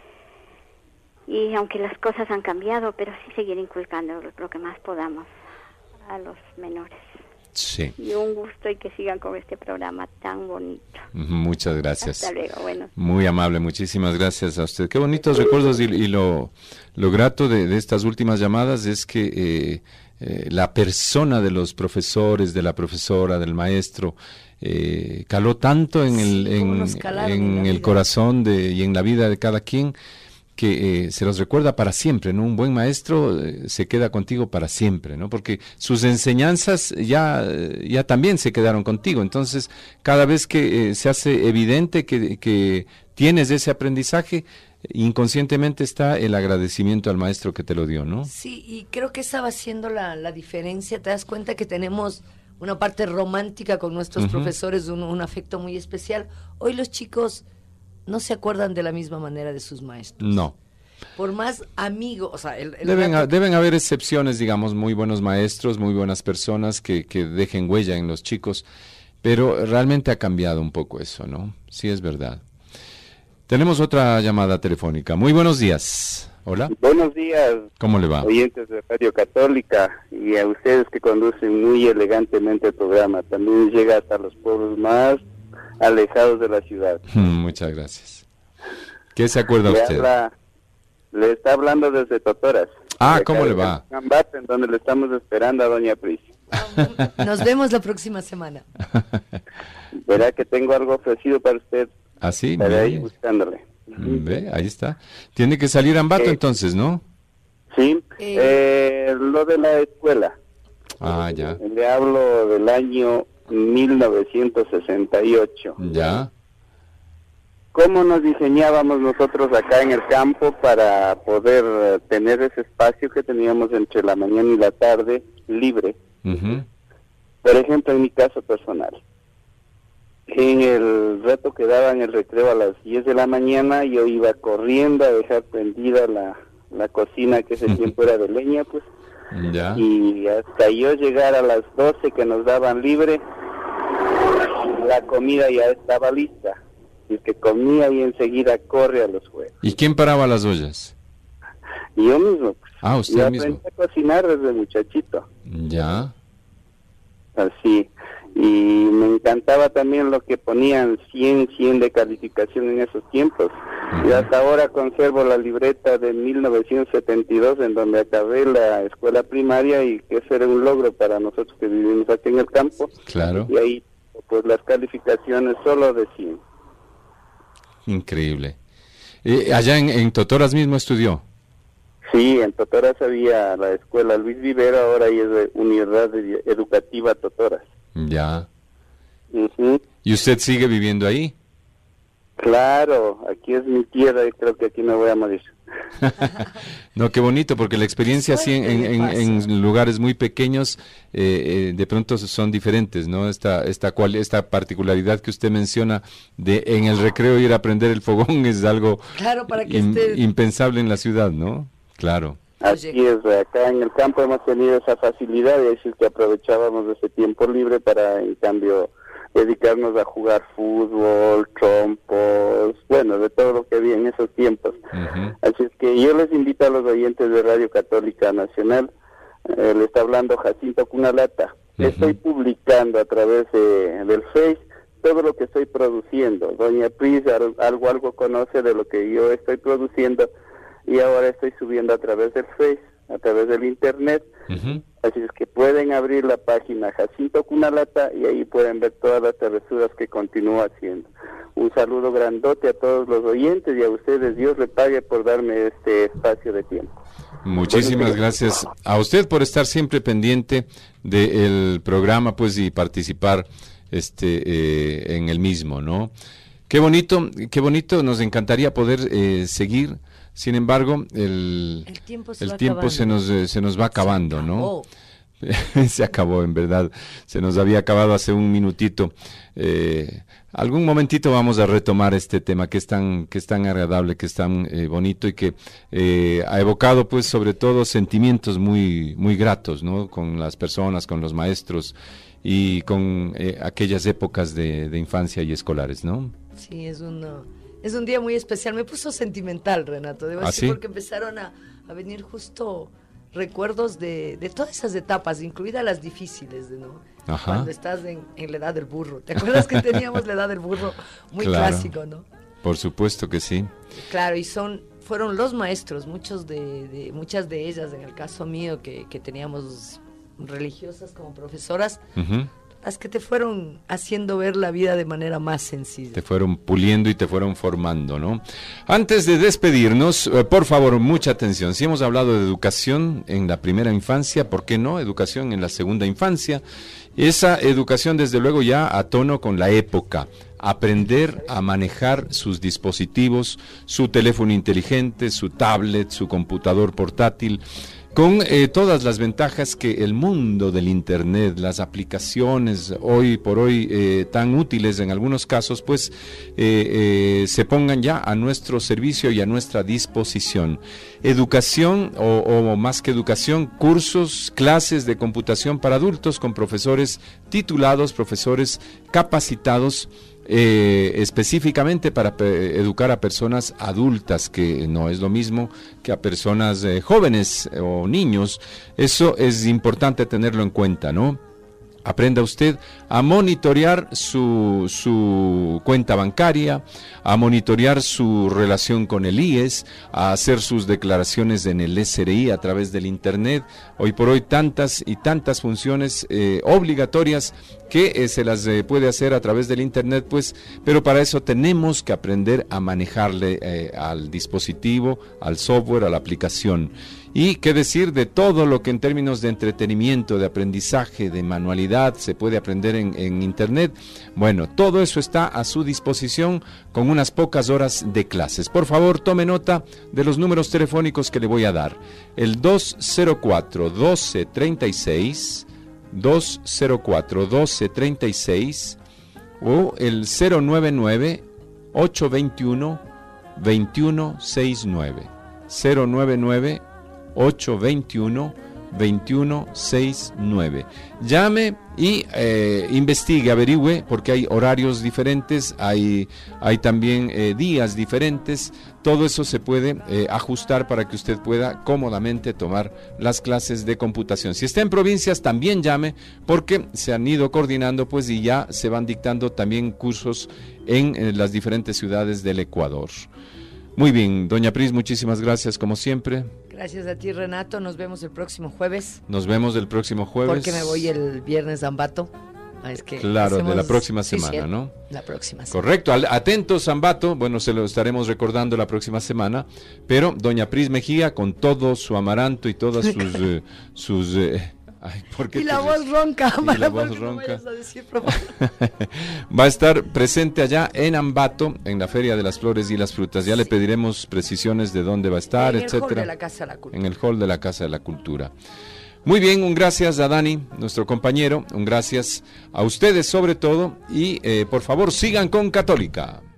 Y aunque las cosas han cambiado, pero sí seguir inculcando lo, lo que más podamos a los menores. Sí. Y un gusto y que sigan con este programa tan bonito. Muchas gracias. Hasta luego, bueno. Muy amable, muchísimas gracias a usted. Qué bonitos recuerdos y, y lo, lo grato de, de estas últimas llamadas es que eh, eh, la persona de los profesores, de la profesora, del maestro, eh, caló tanto en el, sí, en, en, en el corazón de, y en la vida de cada quien, que eh, se los recuerda para siempre, ¿no? Un buen maestro eh, se queda contigo para siempre, ¿no? Porque sus enseñanzas ya, ya también se quedaron contigo. Entonces, cada vez que eh, se hace evidente que, que tienes ese aprendizaje, inconscientemente está el agradecimiento al maestro que te lo dio, ¿no? Sí, y creo que esa va siendo la, la diferencia. Te das cuenta que tenemos una parte romántica con nuestros uh-huh. profesores, un, un afecto muy especial. Hoy los chicos no se acuerdan de la misma manera de sus maestros. No. Por más amigos, o sea, el, el deben, rato... deben haber excepciones, digamos, muy buenos maestros, muy buenas personas que, que dejen huella en los chicos, pero realmente ha cambiado un poco eso, ¿no? Sí, es verdad. Tenemos otra llamada telefónica. Muy buenos días. Hola. Buenos días. ¿Cómo le va? Oyentes de Radio Católica y a ustedes que conducen muy elegantemente el programa. También llega hasta los pueblos más alejados de la ciudad. Muchas gracias. ¿Qué se acuerda le usted? Habla, le está hablando desde Totoras. Ah, ¿cómo le va? Ambato, en donde le estamos esperando a Doña Pris. Nos vemos la próxima semana. Verá que tengo algo ofrecido para usted. ¿Ah, sí? Estaré ahí buscándole. Ve, ahí está. Tiene que salir a Ambato, eh, entonces, ¿no? Sí, eh, eh, lo de la escuela. Ah, ya. Le hablo del año mil novecientos sesenta y ocho. Ya. ¿Cómo nos diseñábamos nosotros acá en el campo para poder uh, tener ese espacio que teníamos entre la mañana y la tarde libre? Uh-huh. Por ejemplo, en mi caso personal. En el rato que daban el recreo a las diez de la mañana, yo iba corriendo a dejar prendida la, la cocina, que ese tiempo era de leña, pues. Ya. Y hasta yo llegar a las doce que nos daban libre, la comida ya estaba lista. Y el que comía y enseguida corre a los juegos. ¿Y quién paraba las ollas? Yo mismo. Pues. Ah, usted yo mismo. aprendí a cocinar desde muchachito. Ya. Así. Y me encantaba también lo que ponían cien, cien de calificación en esos tiempos. Uh-huh. Y hasta ahora conservo la libreta de mil novecientos setenta y dos en donde acabé la escuela primaria y que ese era un logro para nosotros que vivimos aquí en el campo. Claro. Y ahí pues las calificaciones solo de cien. Increíble. Eh, ¿Allá en, en Totoras mismo estudió? Sí, en Totoras había la escuela Luis Vivero, ahora ahí es de Unidad Educativa Totoras. Ya. Uh-huh. ¿Y usted sigue viviendo ahí? Claro, aquí es mi tierra y creo que aquí me voy a morir. No, qué bonito, porque la experiencia así en, en, en, en lugares muy pequeños eh, eh, de pronto son diferentes, ¿no? Esta esta cual esta particularidad que usted menciona de en el recreo ir a prender el fogón es algo claro, para que in, esté... impensable en la ciudad, ¿no? Claro. Así es, acá en el campo hemos tenido esa facilidad de decir que aprovechábamos de ese tiempo libre para, en cambio, dedicarnos a jugar fútbol, trompos, bueno, de todo lo que había en esos tiempos. Uh-huh. Así es que yo les invito a los oyentes de Radio Católica Nacional, eh, le está hablando Jacinto Cunalata. Uh-huh. Estoy publicando a través de, del Face todo lo que estoy produciendo. Doña Pris algo, algo conoce de lo que yo estoy produciendo y ahora estoy subiendo a través del Face, a través del Internet. Uh-huh. Así es que pueden abrir la página Jacinto Cunalata y ahí pueden ver todas las travesuras que continúo haciendo. Un saludo grandote a todos los oyentes y a ustedes. Dios le pague por darme este espacio de tiempo. Muchísimas gracias a usted por estar siempre pendiente del programa, pues, y participar este eh, en el mismo, ¿no? Qué bonito, qué bonito. Nos encantaría poder eh, seguir. Sin embargo, el, el tiempo, se, el tiempo se, nos, eh, se nos va acabando, ¿no? Se acabó, en verdad. Se nos había acabado hace un minutito. Eh, algún momentito vamos a retomar este tema que es tan, que es tan agradable, que es tan eh, bonito y que eh, ha evocado, pues, sobre todo sentimientos muy, muy gratos, ¿no? Con las personas, con los maestros y con eh, aquellas épocas de, de infancia y escolares, ¿no? Sí, es uno... Es un día muy especial, me puso sentimental, Renato, debo ¿Ah, decir, sí? Porque empezaron a, a venir justo recuerdos de, de todas esas etapas, incluidas las difíciles, ¿no? Ajá. Cuando estás en, en la edad del burro. ¿Te acuerdas que teníamos la edad del burro? Muy claro, clásico, ¿no? Por supuesto que sí. Claro, y son fueron los maestros, muchos de, de muchas de ellas, en el caso mío, que, que teníamos religiosas como profesoras, uh-huh. las que te fueron haciendo ver la vida de manera más sencilla. Te fueron puliendo y te fueron formando, ¿no? Antes de despedirnos, eh, por favor, mucha atención. Si hemos hablado de educación en la primera infancia, ¿por qué no? Educación en la segunda infancia. Esa educación, desde luego, ya a tono con la época. Aprender a manejar sus dispositivos, su teléfono inteligente, su tablet, su computador portátil. con eh, todas las ventajas que el mundo del Internet, las aplicaciones hoy por hoy eh, tan útiles en algunos casos, pues eh, eh, se pongan ya a nuestro servicio y a nuestra disposición. Educación o, o más que educación, cursos, clases de computación para adultos con profesores titulados, profesores capacitados, Eh, específicamente para pe- educar a personas adultas, que no es lo mismo que a personas eh, jóvenes eh, o niños. Eso es importante tenerlo en cuenta, ¿no? Aprenda usted a monitorear su, su cuenta bancaria, a monitorear su relación con el I E S, a hacer sus declaraciones en el S R I a través del Internet. Hoy por hoy tantas y tantas funciones eh, obligatorias que eh, se las eh, puede hacer a través del Internet, pues, pero para eso tenemos que aprender a manejarle eh, al dispositivo, al software, a la aplicación. Y qué decir de todo lo que en términos de entretenimiento, de aprendizaje, de manualidad se puede aprender en, en Internet. Bueno, todo eso está a su disposición con unas pocas horas de clases. Por favor, tome nota de los números telefónicos que le voy a dar. El dos cero cuatro, doce treinta y seis, dos cero cuatro, doce treinta y seis o el cero nueve nueve, ocho dos uno, dos uno seis nueve. cero nueve nueve, ocho dos uno, dos uno seis nueve. Llame y eh, investigue, averigüe, porque hay horarios diferentes, hay, hay también eh, días diferentes. Todo eso se puede eh, ajustar para que usted pueda cómodamente tomar las clases de computación. Si está en provincias, también llame, porque se han ido coordinando, pues, y ya se van dictando también cursos en, en las diferentes ciudades del Ecuador. Muy bien, doña Pris, muchísimas gracias como siempre. Gracias a ti, Renato. Nos vemos el próximo jueves. Nos vemos el próximo jueves. Porque me voy el viernes a Ambato. Es que claro, hacemos... de la próxima sí, semana, sí, ¿no? La próxima semana. Correcto. Atentos, Ambato. Bueno, se lo estaremos recordando la próxima semana. Pero doña Pris Mejía, con todo su amaranto y todas sus... eh, sus eh, ay, ¿por qué y la te voz ríes? ronca. Y la voz ronca. No a decir, por favor. Va a estar presente allá en Ambato, en la Feria de las Flores y las Frutas. Ya sí. Le pediremos precisiones de dónde va a estar, en etcétera. En el hall de la Casa de la Cultura. En el hall de la Casa de la Cultura. Muy bien, un gracias a Dani, nuestro compañero, un gracias a ustedes sobre todo, y eh, por favor sigan con Católica.